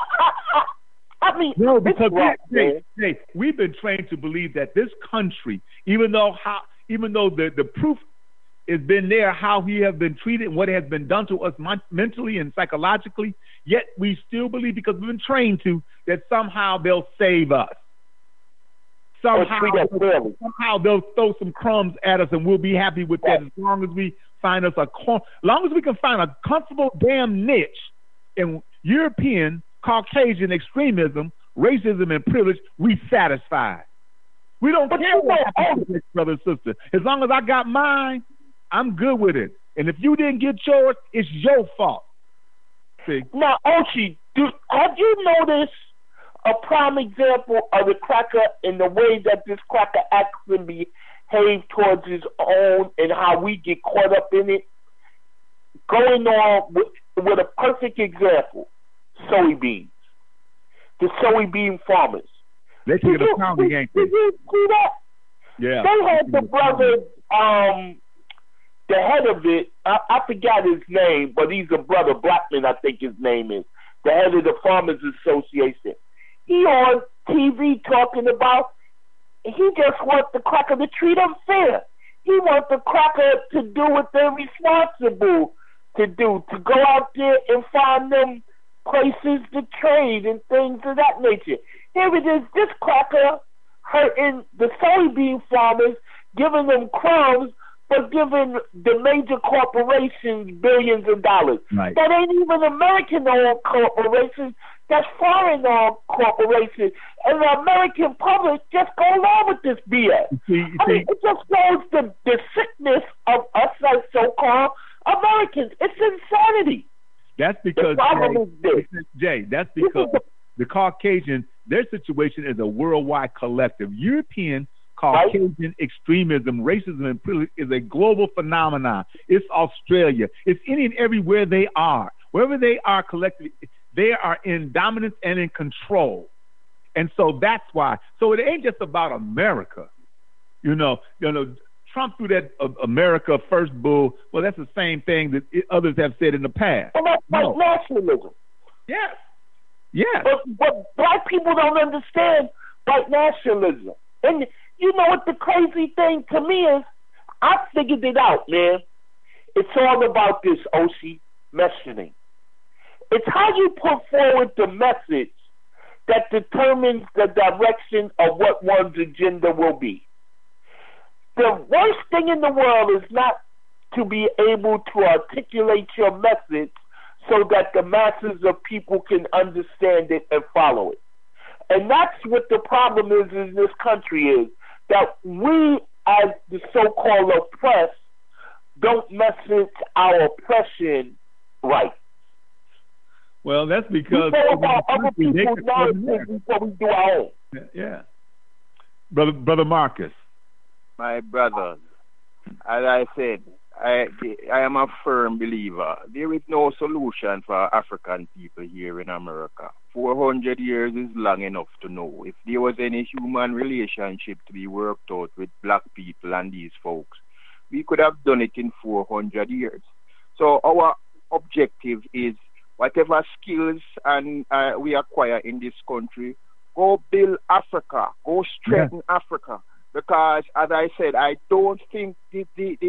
I mean, no, because we've been trained to believe that this country, even though the proof has been there, how we have been treated and what has been done to us mentally and psychologically, yet we still believe, because we've been trained to, that somehow they'll save us. Somehow they'll throw some crumbs at us and we'll be happy with that, as long as we find us as long as we can find a comfortable damn niche in European Caucasian extremism, racism, and privilege, we satisfied. We don't care what happens to this brother and sister. As long as I got mine, I'm good with it. And if you didn't get yours, it's your fault. See? Now, Oshie, have you noticed a prime example of the cracker and the way that this cracker acts and behaves towards his own, and how we get caught up in it? Going on with a perfect example, soybeans. The soybean farmers. They took it a pounding, ain't they? Did you see that? Yeah. They had the brother, the head of it, I forgot his name, but he's a brother, Blackman, I think his name is. the head of the Farmers Association. He on TV talking about he just wants the cracker to treat them fair. He wants the cracker to do what they're responsible to do, to go out there and find them places to trade and things of that nature. Here it is, this cracker hurting the soybean farmers, giving them crumbs, but giving the major corporations billions of dollars. Right. That ain't even American-owned corporations. That's foreign-owned corporations. And the American public just go along with this BS. I mean, it just shows the sickness of us as so-called Americans. It's insanity. That's because, Jay, that's because the Caucasian, their situation is a worldwide collective. European Caucasian extremism, racism, and privilege is a global phenomenon. It's Australia. It's any and everywhere they are. Wherever they are collectively, they are in dominance and in control. And so that's why. So it ain't just about America. You know, Trump threw that America first bull. Well, that's the same thing that others have said in the past. And that's like nationalism. Yes. Yes. But black people don't understand white nationalism. And you know what the crazy thing to me is? I figured it out, man. It's all about this, OC, messaging. It's how you put forward the message that determines the direction of what one's agenda will be. The worst thing in the world is not to be able to articulate your message so that the masses of people can understand it and follow it. And that's what the problem is in this country is that we, as the so-called oppressed, don't message our oppression right. Well, that's because we go about other people's nonsense before we do our own. Yeah. Brother Marcus. My brothers, as I said, I am a firm believer. There is no solution for African people here in America. 400 years is long enough to know. If there was any human relationship to be worked out with black people and these folks, we could have done it in 400 years. So our objective is whatever skills and we acquire in this country, go build Africa, go strengthen Africa. Because, as I said, I don't think the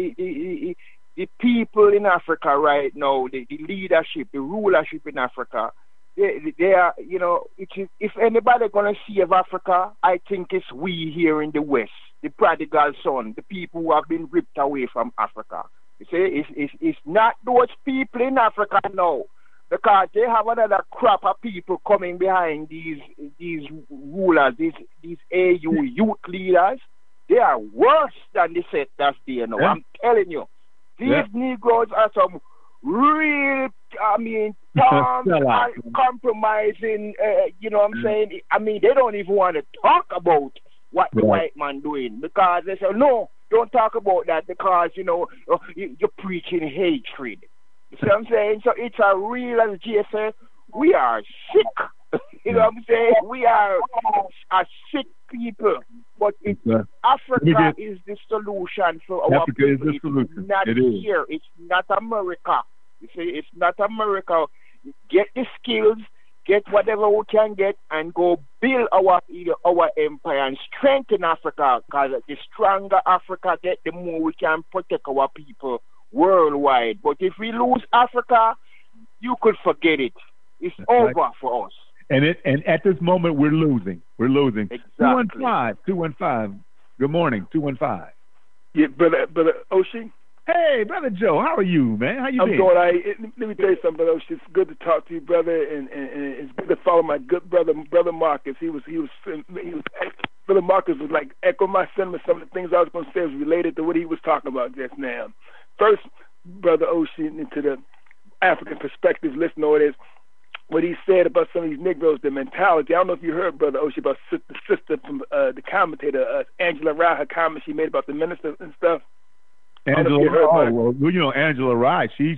people in Africa right now, the leadership, the rulership in Africa, they are, you know, if anybody going to save Africa, I think it's we here in the West, the prodigal son, the people who have been ripped away from Africa. You see, it's not those people in Africa now. Because they have another crop of people coming behind these rulers, these AU youth leaders. They are worse than the set that's there now. I'm telling you. These Negroes are some real, dumb and compromising, you know what I'm saying? I mean, they don't even want to talk about what the white man doing. Because they say, no, don't talk about that because, you know, you're preaching hatred. You see what I'm saying? So it's a real, as Jay said, we are sick. You know what I'm saying? We are a sick people. But Africa is the solution for our Africa people. Is the solution. It's not here. It's not America. You see, it's not America. Get the skills, get whatever we can get, and go build our empire and strengthen Africa. Because the stronger Africa get, the more we can protect our people worldwide. But if we lose Africa, you could forget it. It's over for us. And at this moment we're losing. We're losing. Exactly. 215. Good morning, 215. Yeah, brother Oshie. Hey, brother Joe, how are you, man? How you been? I'm doing all right. Let me tell you something, brother Oshie. It's good to talk to you, brother, and it's good to follow my good brother Marcus. Brother Marcus was like echo my sentiments. Some of the things I was going to say was related to what he was talking about just now. First, brother Oshie, into the African perspective, listen to this. What he said about some of these Negroes, the mentality. I don't know if you heard, Brother Oshie, about the sister from the commentator, Angela Rye, her comment she made about the minister and stuff. Angela Rye, well, you know, Angela Rye, she's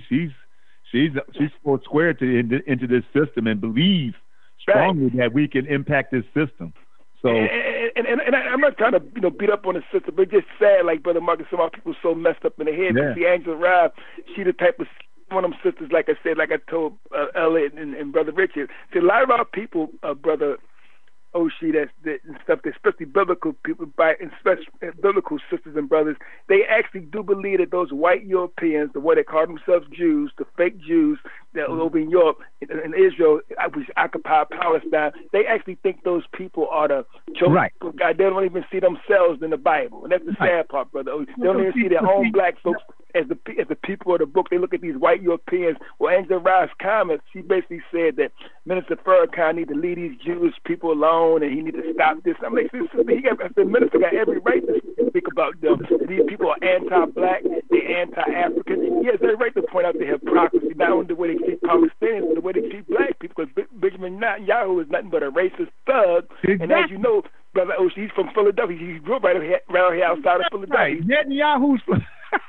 full square into this system and believes strongly that we can impact this system. So, and I'm not trying to beat up on the sister, but it's just sad, like Brother Marcus, some of our people so messed up in the head. Yeah. See, Angela Rye, she the type of one of them sisters, like I said, like I told Elliot and Brother Richard, see, a lot of our people, Brother Oshie, that and stuff, especially biblical people, especially biblical sisters and brothers, they actually do believe that those white Europeans, the way they call themselves Jews, the fake Jews that are over in Europe, in Israel, which occupy Palestine, they actually think those people are the chosen. Right. God, they don't even see themselves in the Bible, and that's the sad part, Brother Oshie. They don't even see their own black folks as the people of the book. They look at these white Europeans. Well, Angela Rice's comments, she basically said that Minister Farrakhan need to leave these Jewish people alone, and he need to stop this. I mean, the minister got every right to speak about them. These people are anti-black, they're anti-African. He has every right to point out their hypocrisy, not only the way they treat Palestinians, but the way they treat black people, because Benjamin Netanyahu is nothing but a racist thug. Exactly. And as you know, Brother Oshie, he's from Philadelphia. He grew up right here outside of Philadelphia. Right. Netanyahu's from...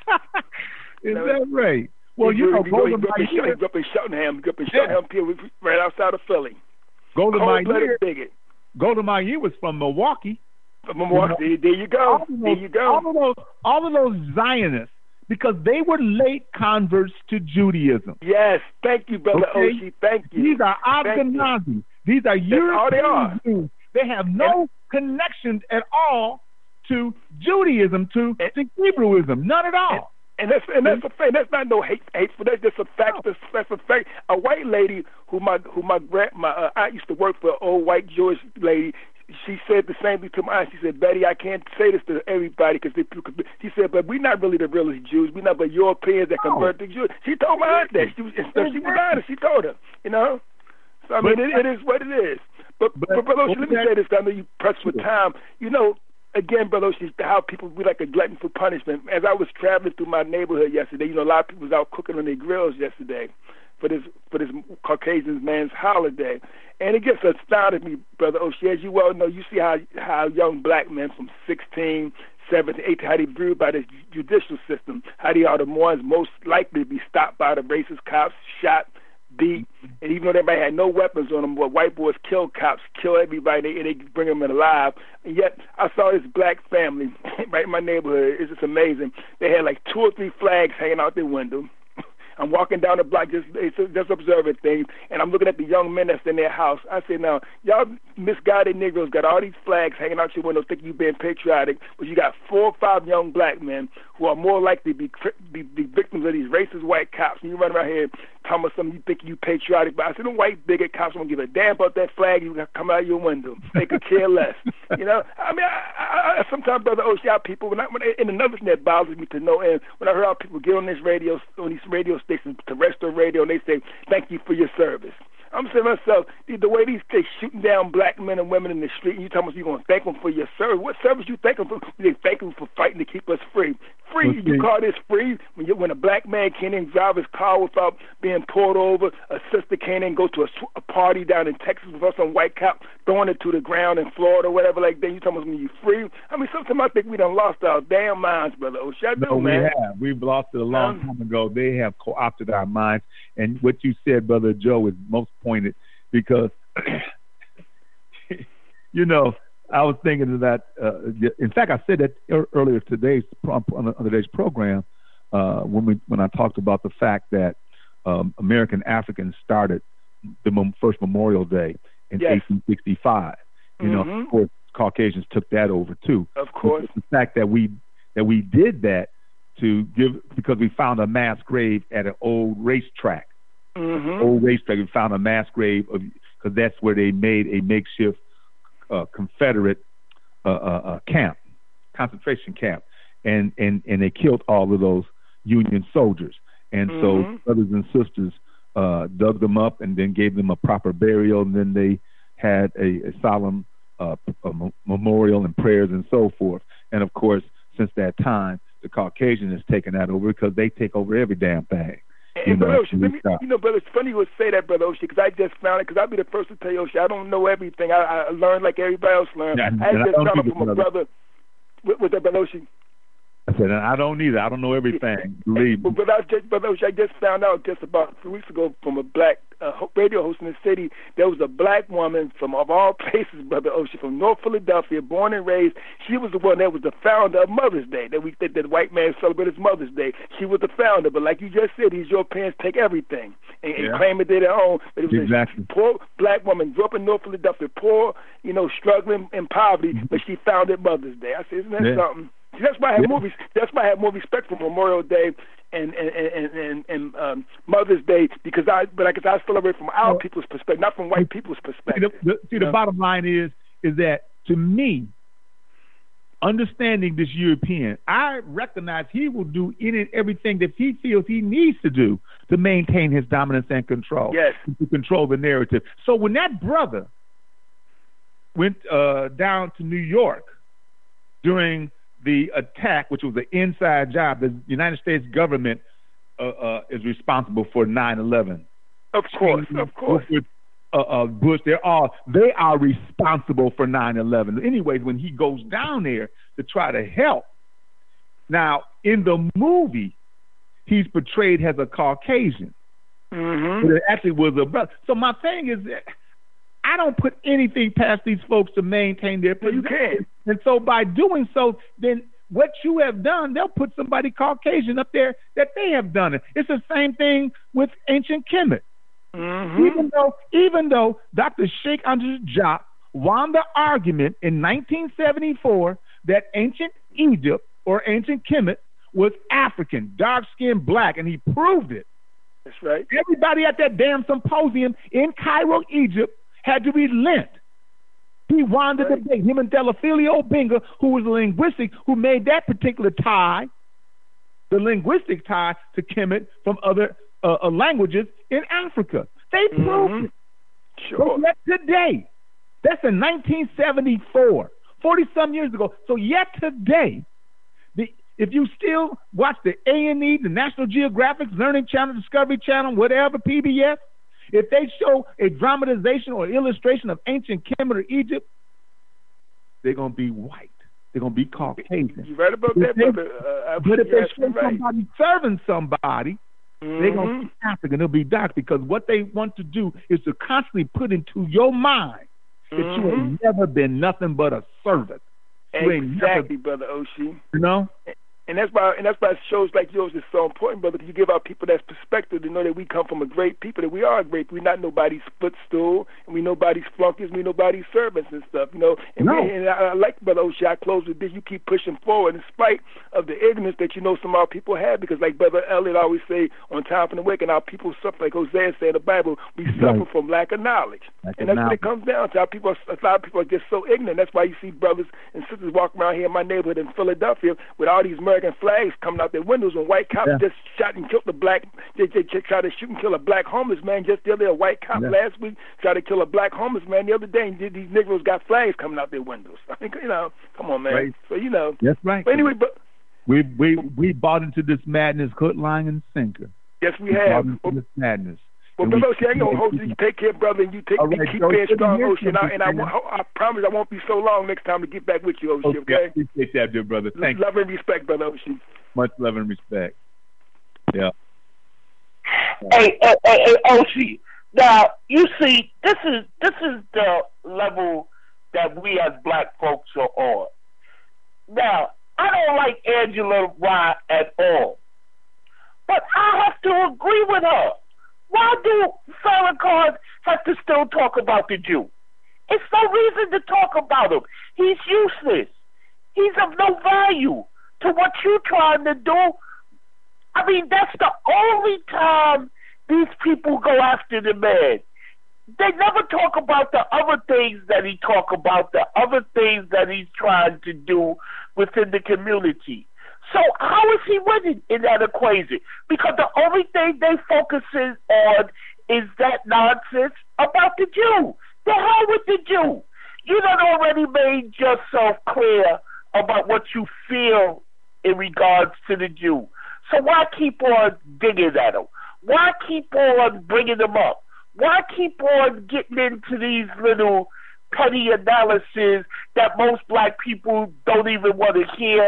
Is that right? Well, he grew up in Cheltenham. He grew up in Cheltenham, right outside of Philly. Golda Meir was from Milwaukee. Milwaukee. There you go. All of those Zionists, because they were late converts to Judaism. Yes, thank you, Brother Oshie. Thank you. These are Ashkenazis. These are European Jews. They have no connections at all to Judaism, to Hebrewism, none at all. And that's a fact. That's not no hateful. That's just a fact. That's a fact. A white lady who my aunt used to work for, an old white Jewish lady. She said the same thing to my aunt. She said, Betty, I can't say this to everybody because she said, but we're not really the realest Jews. We're not but Europeans that convert to Jews. She told my aunt that. She was honest. She told her, you know. So I mean, it is what it is. But Brother Oshie, let me say this. I know you pressed for time. You know, again, Brother Oshie, how people be like a glutton for punishment. As I was traveling through my neighborhood yesterday, you know, a lot of people was out cooking on their grills yesterday for this Caucasian man's holiday. And it just astounded me, Brother Oshie. As you well know, you see how young black men from 16, 17, 18, how they viewed by the judicial system, how they are the ones most likely to be stopped by the racist cops, shot, beat, and even though everybody had no weapons on them, but white boys kill cops, kill everybody, and they bring them in alive. And yet, I saw this black family right in my neighborhood. It's just amazing. They had like 2 or 3 flags hanging out their window. I'm walking down the block just observing things, and I'm looking at the young men that's in their house. I said, now, y'all misguided Negroes got all these flags hanging out your window thinking you're being patriotic, but you got 4 or 5 young black men who are more likely to be victims of these racist white cops, and you run around here talking about something you think you patriotic. But I said, the white bigot cops won't give a damn about that flag you come out of your window. They could care less. You know, I mean, I sometimes, Brother Oshie, people, and another thing that bothers me to no end, when I heard how people get on these radio stations, terrestrial radio, and they say, thank you for your service. I'm saying to myself, the way these kids shooting down black men and women in the street, and you talking about you're going to thank them for your service. What service you thank them for? They thank them for fighting to keep us free. Free? Okay. You call this free? When a black man can't even drive his car without being pulled over, a sister can't even go to a party down in Texas without some white cop throwing it to the ground in Florida or whatever like that. You talking about when you free? I mean, sometimes I think we done lost our damn minds, Brother Oshie. No, we have. We've lost it a long time ago. They have co-opted our minds. And what you said, Brother Joe, is most pointed. Because, you know, I was thinking of that. In fact, I said that earlier on today's program when I talked about the fact that American Africans started the first Memorial Day in 1865. You know, of course, Caucasians took that over too. Of course, the fact that we did that because we found a mass grave at an old racetrack. Old racetrack, we found a mass grave because that's where they made a makeshift Confederate camp, concentration camp, and they killed all of those Union soldiers. And so brothers and sisters dug them up and then gave them a proper burial, and then they had a solemn memorial and prayers and so forth. And of course, since that time, the Caucasian has taken that over because they take over every damn thing. And Brother Oshie, brother, it's funny you would say that, Brother Oshie, because I just found it, because I'll be the first to tell you, Oshie, I don't know everything. I learned like everybody else learned. I just found it from a brother. With that, Brother Oshie? I said, I don't either. I don't know everything. Believe me. But I just found out just about 3 weeks ago from a black radio host in the city. There was a black woman from, of all places, Brother Oshie, from North Philadelphia, born and raised. She was the one that was the founder of Mother's Day. That the white man celebrated Mother's Day. She was the founder. But like you just said, these Europeans take everything and claim it they're their own. But it was a poor black woman, grew up in North Philadelphia, poor, struggling in poverty, but she founded Mother's Day. I said, isn't that something? That's why I have movies. That's why I have more respect for Memorial Day and Mother's Day because I celebrate from our people's perspective, not from white people's perspective. The bottom line is that to me, understanding this European, I recognize he will do any and everything that he feels he needs to do to maintain his dominance and control. Yes, to control the narrative. So when that brother went down to New York during the attack, which was an inside job, the United States government is responsible for 9/11. Of course. Bush, they are responsible for 9/11. Anyways, when he goes down there to try to help, now in the movie, he's portrayed as a Caucasian, but it actually was a brother. So my thing is that I don't put anything past these folks to maintain their position. You can. And so by doing so, then what you have done, they'll put somebody Caucasian up there that they have done it. It's the same thing with ancient Kemet. Even though Dr. Sheikh Anta Diop won the argument in 1974 that ancient Egypt or ancient Kemet was African, dark-skinned, black, and he proved it. That's right. Everybody at that damn symposium in Cairo, Egypt, had to relent. He won the debate. Him and Delafilio Binga, who was a linguistic, who made that particular tie, the linguistic tie to Kemet from other languages in Africa. They proved it. Sure. So yet today, that's in 1974, 40-some years ago. So yet today, if you still watch the A&E, the National Geographic, Learning Channel, Discovery Channel, whatever, PBS, if they show a dramatization or illustration of ancient Kemet or Egypt, they're going to be white. They're going to be Caucasian. You right about that, brother. But if they show somebody serving somebody, they're going to be African. They'll be dark because what they want to do is to constantly put into your mind that you have never been nothing but a servant. Exactly, Brother Oshie. You know? And that's why shows like yours is so important, brother, because you give our people that perspective to know that we come from a great people, that we are a great people. We're not nobody's footstool, and we nobody's flunkies, we nobody's servants and stuff, And I like, Brother Oshie, I close with this. You keep pushing forward in spite of the ignorance that some of our people have, because like Brother Elliot always say, on Time for the Wicked, our people suffer, like Hosea said in the Bible, we suffer from lack of knowledge. And that's what it comes down to. A lot of people are just so ignorant. That's why you see brothers and sisters walking around here in my neighborhood in Philadelphia with all these American flags coming out their windows when white cops just shot and killed the black. They tried to shoot and kill a black homeless man just the other day. A white cop last week tried to kill a black homeless man the other day, and these Negroes got flags coming out their windows. I mean, come on, man. Right. So that's right. But anyway, we bought into this madness, hook, line, and sinker. Yes, we have. This madness. Well, Brother Oshie, I ain't gonna hold you. Take care, brother, and you keep being strong, Oshie. And I promise I won't be so long next time to get back with you, Oshie. Okay? I appreciate that, dear brother. Thank you. Love and respect, Brother Oshie. Much love and respect. Yeah. Hey, Oshie. Now you see, this is the level that we as black folks are on. Now, I don't like Angela Rye at all, but I have to agree with her. Why do Farrakhan have to still talk about the Jew? It's no reason to talk about him. He's useless. He's of no value to what you're trying to do. I mean, that's the only time these people go after the man. They never talk about the other things that he talk about, the other things that he's trying to do within the community. So how is he winning in that equation? Because the only thing they focusing on is that nonsense about the Jew. The hell with the Jew. You done already made yourself clear about what you feel in regards to the Jew. So why keep on digging at him? Why keep on bringing them up? Why keep on getting into these little petty analyses that most black people don't even want to hear?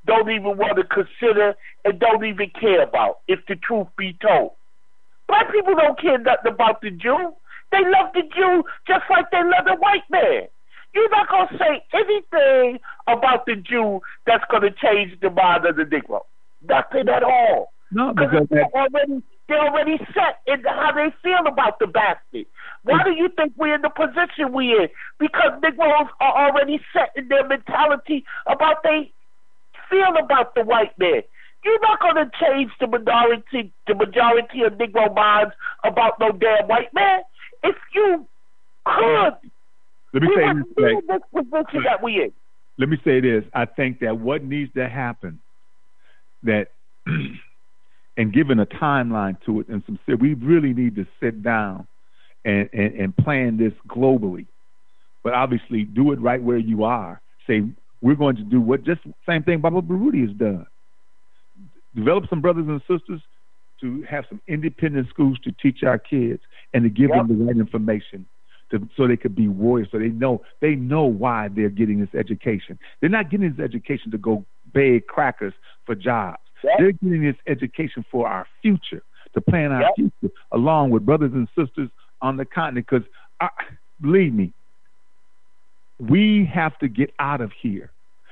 don't even want to consider and don't even care about, if the truth be told. Black people don't care nothing about the Jew. They love the Jew just like they love the white man. You're not going to say anything about the Jew that's going to change the mind of the Negro. Nothing at all. No, because they're already set in how they feel about the bastard. Why do you think we're in the position we're in? Because Negroes are already set in their mentality about they feel about the white man. You're not going to change the majority of Negro minds about no damn white man. If you could, let me say this position that we in. Let me say this. I think that what needs to happen, that and given a timeline to it, and we really need to sit down and plan this globally. But obviously, do it right where you are. Say, we're going to do just same thing Baba Baruti has done. Develop some brothers and sisters to have some independent schools to teach our kids and to give them the right information so they could be warriors, so they know why they're getting this education. They're not getting this education to go beg crackers for jobs. They're getting this education for our future, to plan our future, along with brothers and sisters on the continent. Because, believe me, we have to get out of here.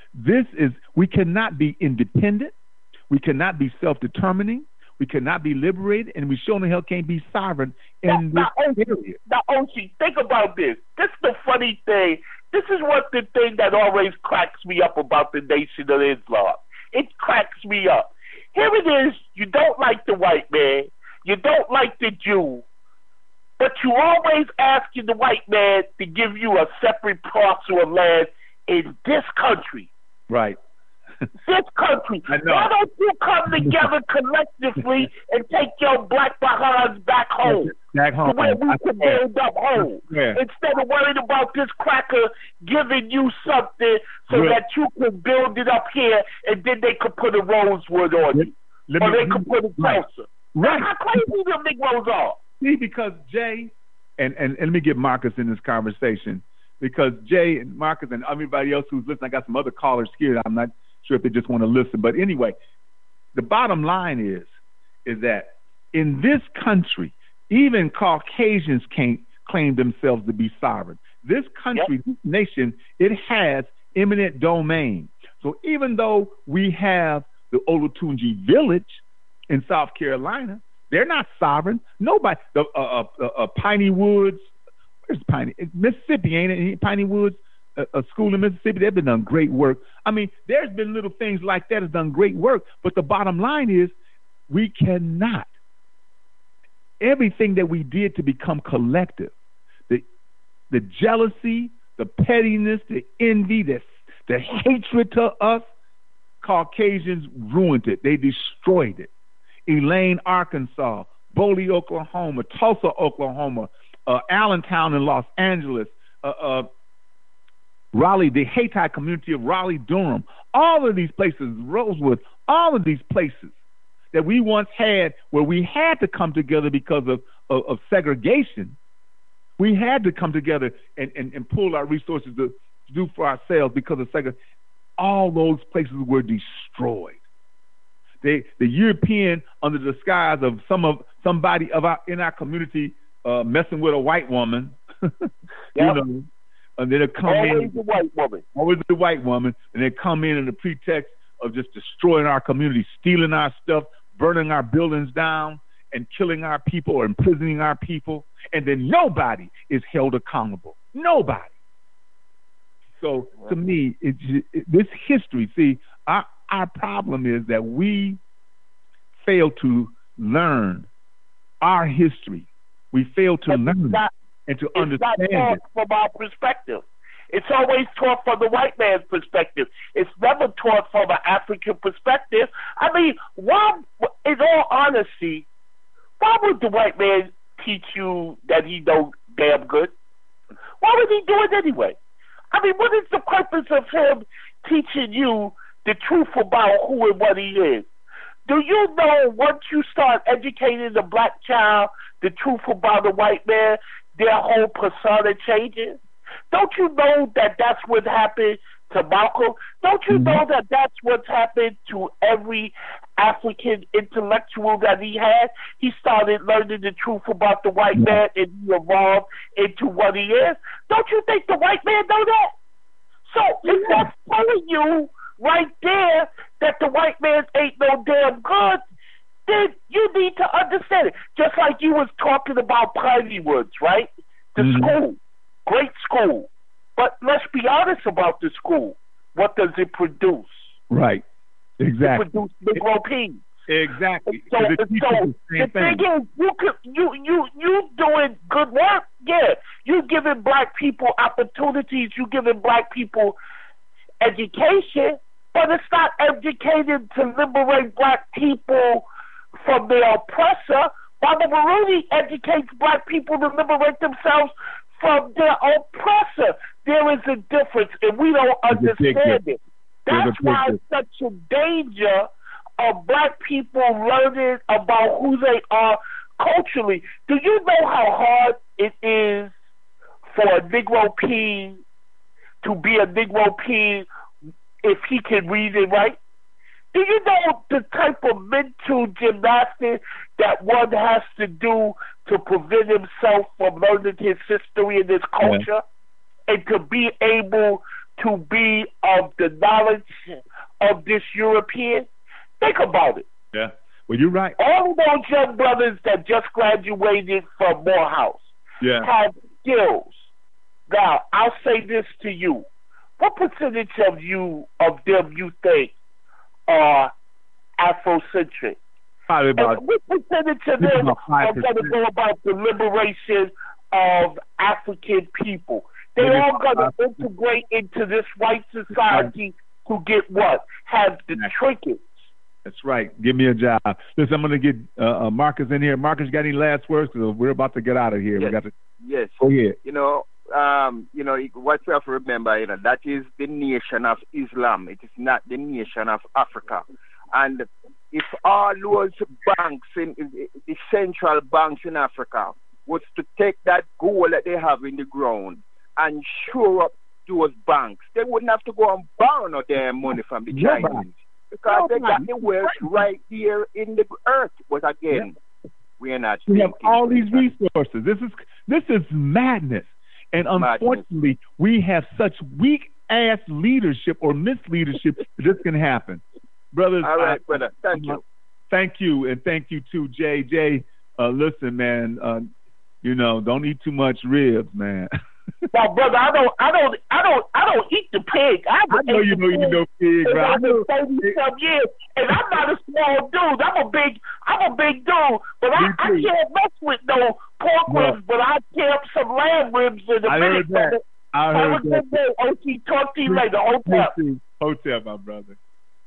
We cannot be independent. We cannot be self-determining. We cannot be liberated, and we sure in the hell can't be sovereign in this area. Now, Ochi, think about this. This is the funny thing. This is what the thing that always cracks me up about the Nation of Islam. It cracks me up. Here it is. You don't like the white man. You don't like the Jew. But you always asking the white man to give you a separate parcel of land in this country. Right. This country. Why don't you come together collectively and take your black behinds back home? Back home. Where we can build up home. Yeah. Instead of worrying about this cracker giving you something so that you can build it up here and then they could put a rosewood on you. Or they could put a closer. Right. How crazy them Negroes are. See, because Jay, and let me get Marcus in this conversation, because Jay and Marcus and everybody else who's listening, I got some other callers here. I'm not sure if they just want to listen. But anyway, the bottom line is that in this country, even Caucasians can't claim themselves to be sovereign. This country, this nation, it has eminent domain. So even though we have the Olatunji village in South Carolina, they're not sovereign. Nobody, Piney Woods, where's Piney? It's Mississippi, ain't it? Piney Woods, a school in Mississippi, they've been done great work. I mean, there's been little things like that have done great work, but the bottom line is we cannot. Everything that we did to become collective, the jealousy, the pettiness, the envy, the hatred to us, Caucasians ruined it. They destroyed it. Elaine, Arkansas, Boley, Oklahoma, Tulsa, Oklahoma, Allentown in Los Angeles, Raleigh, the Hayti community of Raleigh, Durham, all of these places, Rosewood, all of these places that we once had where we had to come together because of segregation. We had to come together and pull our resources to do for ourselves because of segregation. All those places were destroyed. The European, under the disguise of somebody in our community messing with a white woman, you know, and then they come always the white woman. Always the white woman, and they come in the pretext of just destroying our community, stealing our stuff, burning our buildings down, and killing our people or imprisoning our people, and then nobody is held accountable. Nobody. So to me, this history, see, our problem is that we fail to learn our history. We fail to learn and to understand it. It's not taught from our perspective. It's always taught from the white man's perspective. It's never taught from an African perspective. I mean, why, in all honesty, why would the white man teach you that he knows damn good? Why would he do it anyway? I mean, what is the purpose of him teaching you the truth about who and what he is? Do you know once you start educating the black child the truth about the white man, their whole persona changes? Don't you know that that's what happened to Malcolm. Don't you know that that's what's happened to every African intellectual that he had? He started learning the truth about the white man, and he evolved into what he is. Don't you think the white man know that? So if that's telling you right there that the white man ain't no damn good, then you need to understand it. Just like you was talking about Piney Woods, right? The school, great school. But let's be honest about the school. What does it produce? Right. Exactly. It produces Negro peas. Exactly. So the thing is, you doing good work. Yeah, you giving black people opportunities. You giving black people education, but it's not educated to liberate black people from their oppressor. Baba Maroney educates black people to liberate themselves from their oppressor. There is a difference, and we don't understand it. That's why it's such a danger of black people learning about who they are culturally. Do you know how hard it is for a Negro P to be a Negro P if he can read and write? Do you know the type of mental gymnastics that one has to do to prevent himself from learning his history and his culture, and to be able to be of the knowledge of this European? Think about it. Yeah. Well, you're right. All of those young brothers that just graduated from Morehouse have skills. Now, I'll say this to you. What percentage of them you think are Afrocentric? Probably about. And what percentage of them are going to go about the liberation of African people? They're all going to integrate into this white society to get what? Have the trinkets. That's right. Give me a job. Listen, I'm going to get Marcus in here. Marcus, got any last words? Because we're about to get out of here. Yes. We got to. Yes. Go ahead. What we have to remember, that is the nation of Islam. It is not the nation of Africa. And if all those banks, the central banks in Africa, was to take that gold that they have in the ground and shore up those banks, they wouldn't have to go and borrow no damn money from the Chinese. Because they got the wealth right here in the earth. But again, we are not. We have all these resources. This is madness. And unfortunately, we have such weak-ass leadership or misleadership that this can happen. Brothers, all right, brother. Thank you. Thank you, and thank you too, Jay. Jay, listen, man. Don't eat too much ribs, man. Now, brother, I don't eat the pig. I know you know you know pig, right? I've been 30-some years, and I'm not a small dude. I'm a big dude, but I can't mess with no pork ribs, but I tear up some lamb ribs in a minute. That. I heard that. Have a good day, OT. Talk to you later. Hotel, my brother.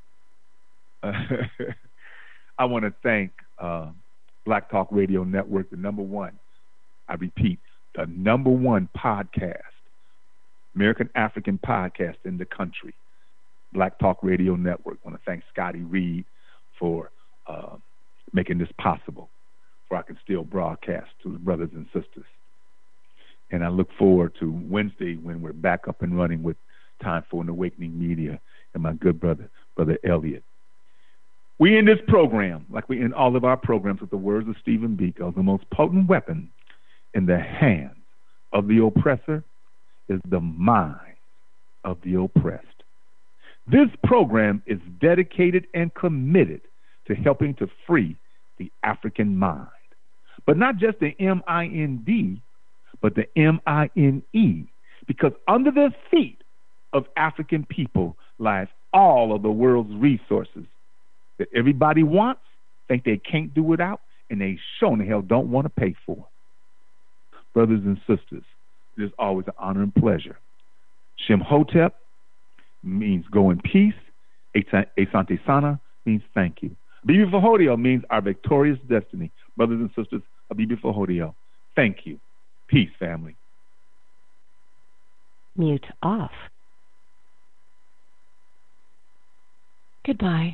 I want to thank Black Talk Radio Network, the number one. I repeat, the number one podcast, American African podcast in the country, Black Talk Radio Network. I want to thank Scotty Reed for making this possible, for I can still broadcast to the brothers and sisters. And I look forward to Wednesday when we're back up and running with Time for an Awakening Media and my good brother, Brother Elliot. We end this program, like we end all of our programs, with the words of Stephen Biko: the most potent weapon in the hands of the oppressor is the mind of the oppressed. This program is dedicated and committed to helping to free the African mind, but not just the M-I-N-D, but the M-I-N-E, because under the feet of African people lies all of the world's resources that everybody wants, think they can't do without, and they sure in the hell don't want to pay for. Brothers and sisters, it is always an honor and pleasure. Shem Hotep means go in peace. Asante Sana means thank you. Abibi Fahodio means our victorious destiny. Brothers and sisters, Abibi Fahodio, thank you. Peace, family. Mute off. Goodbye.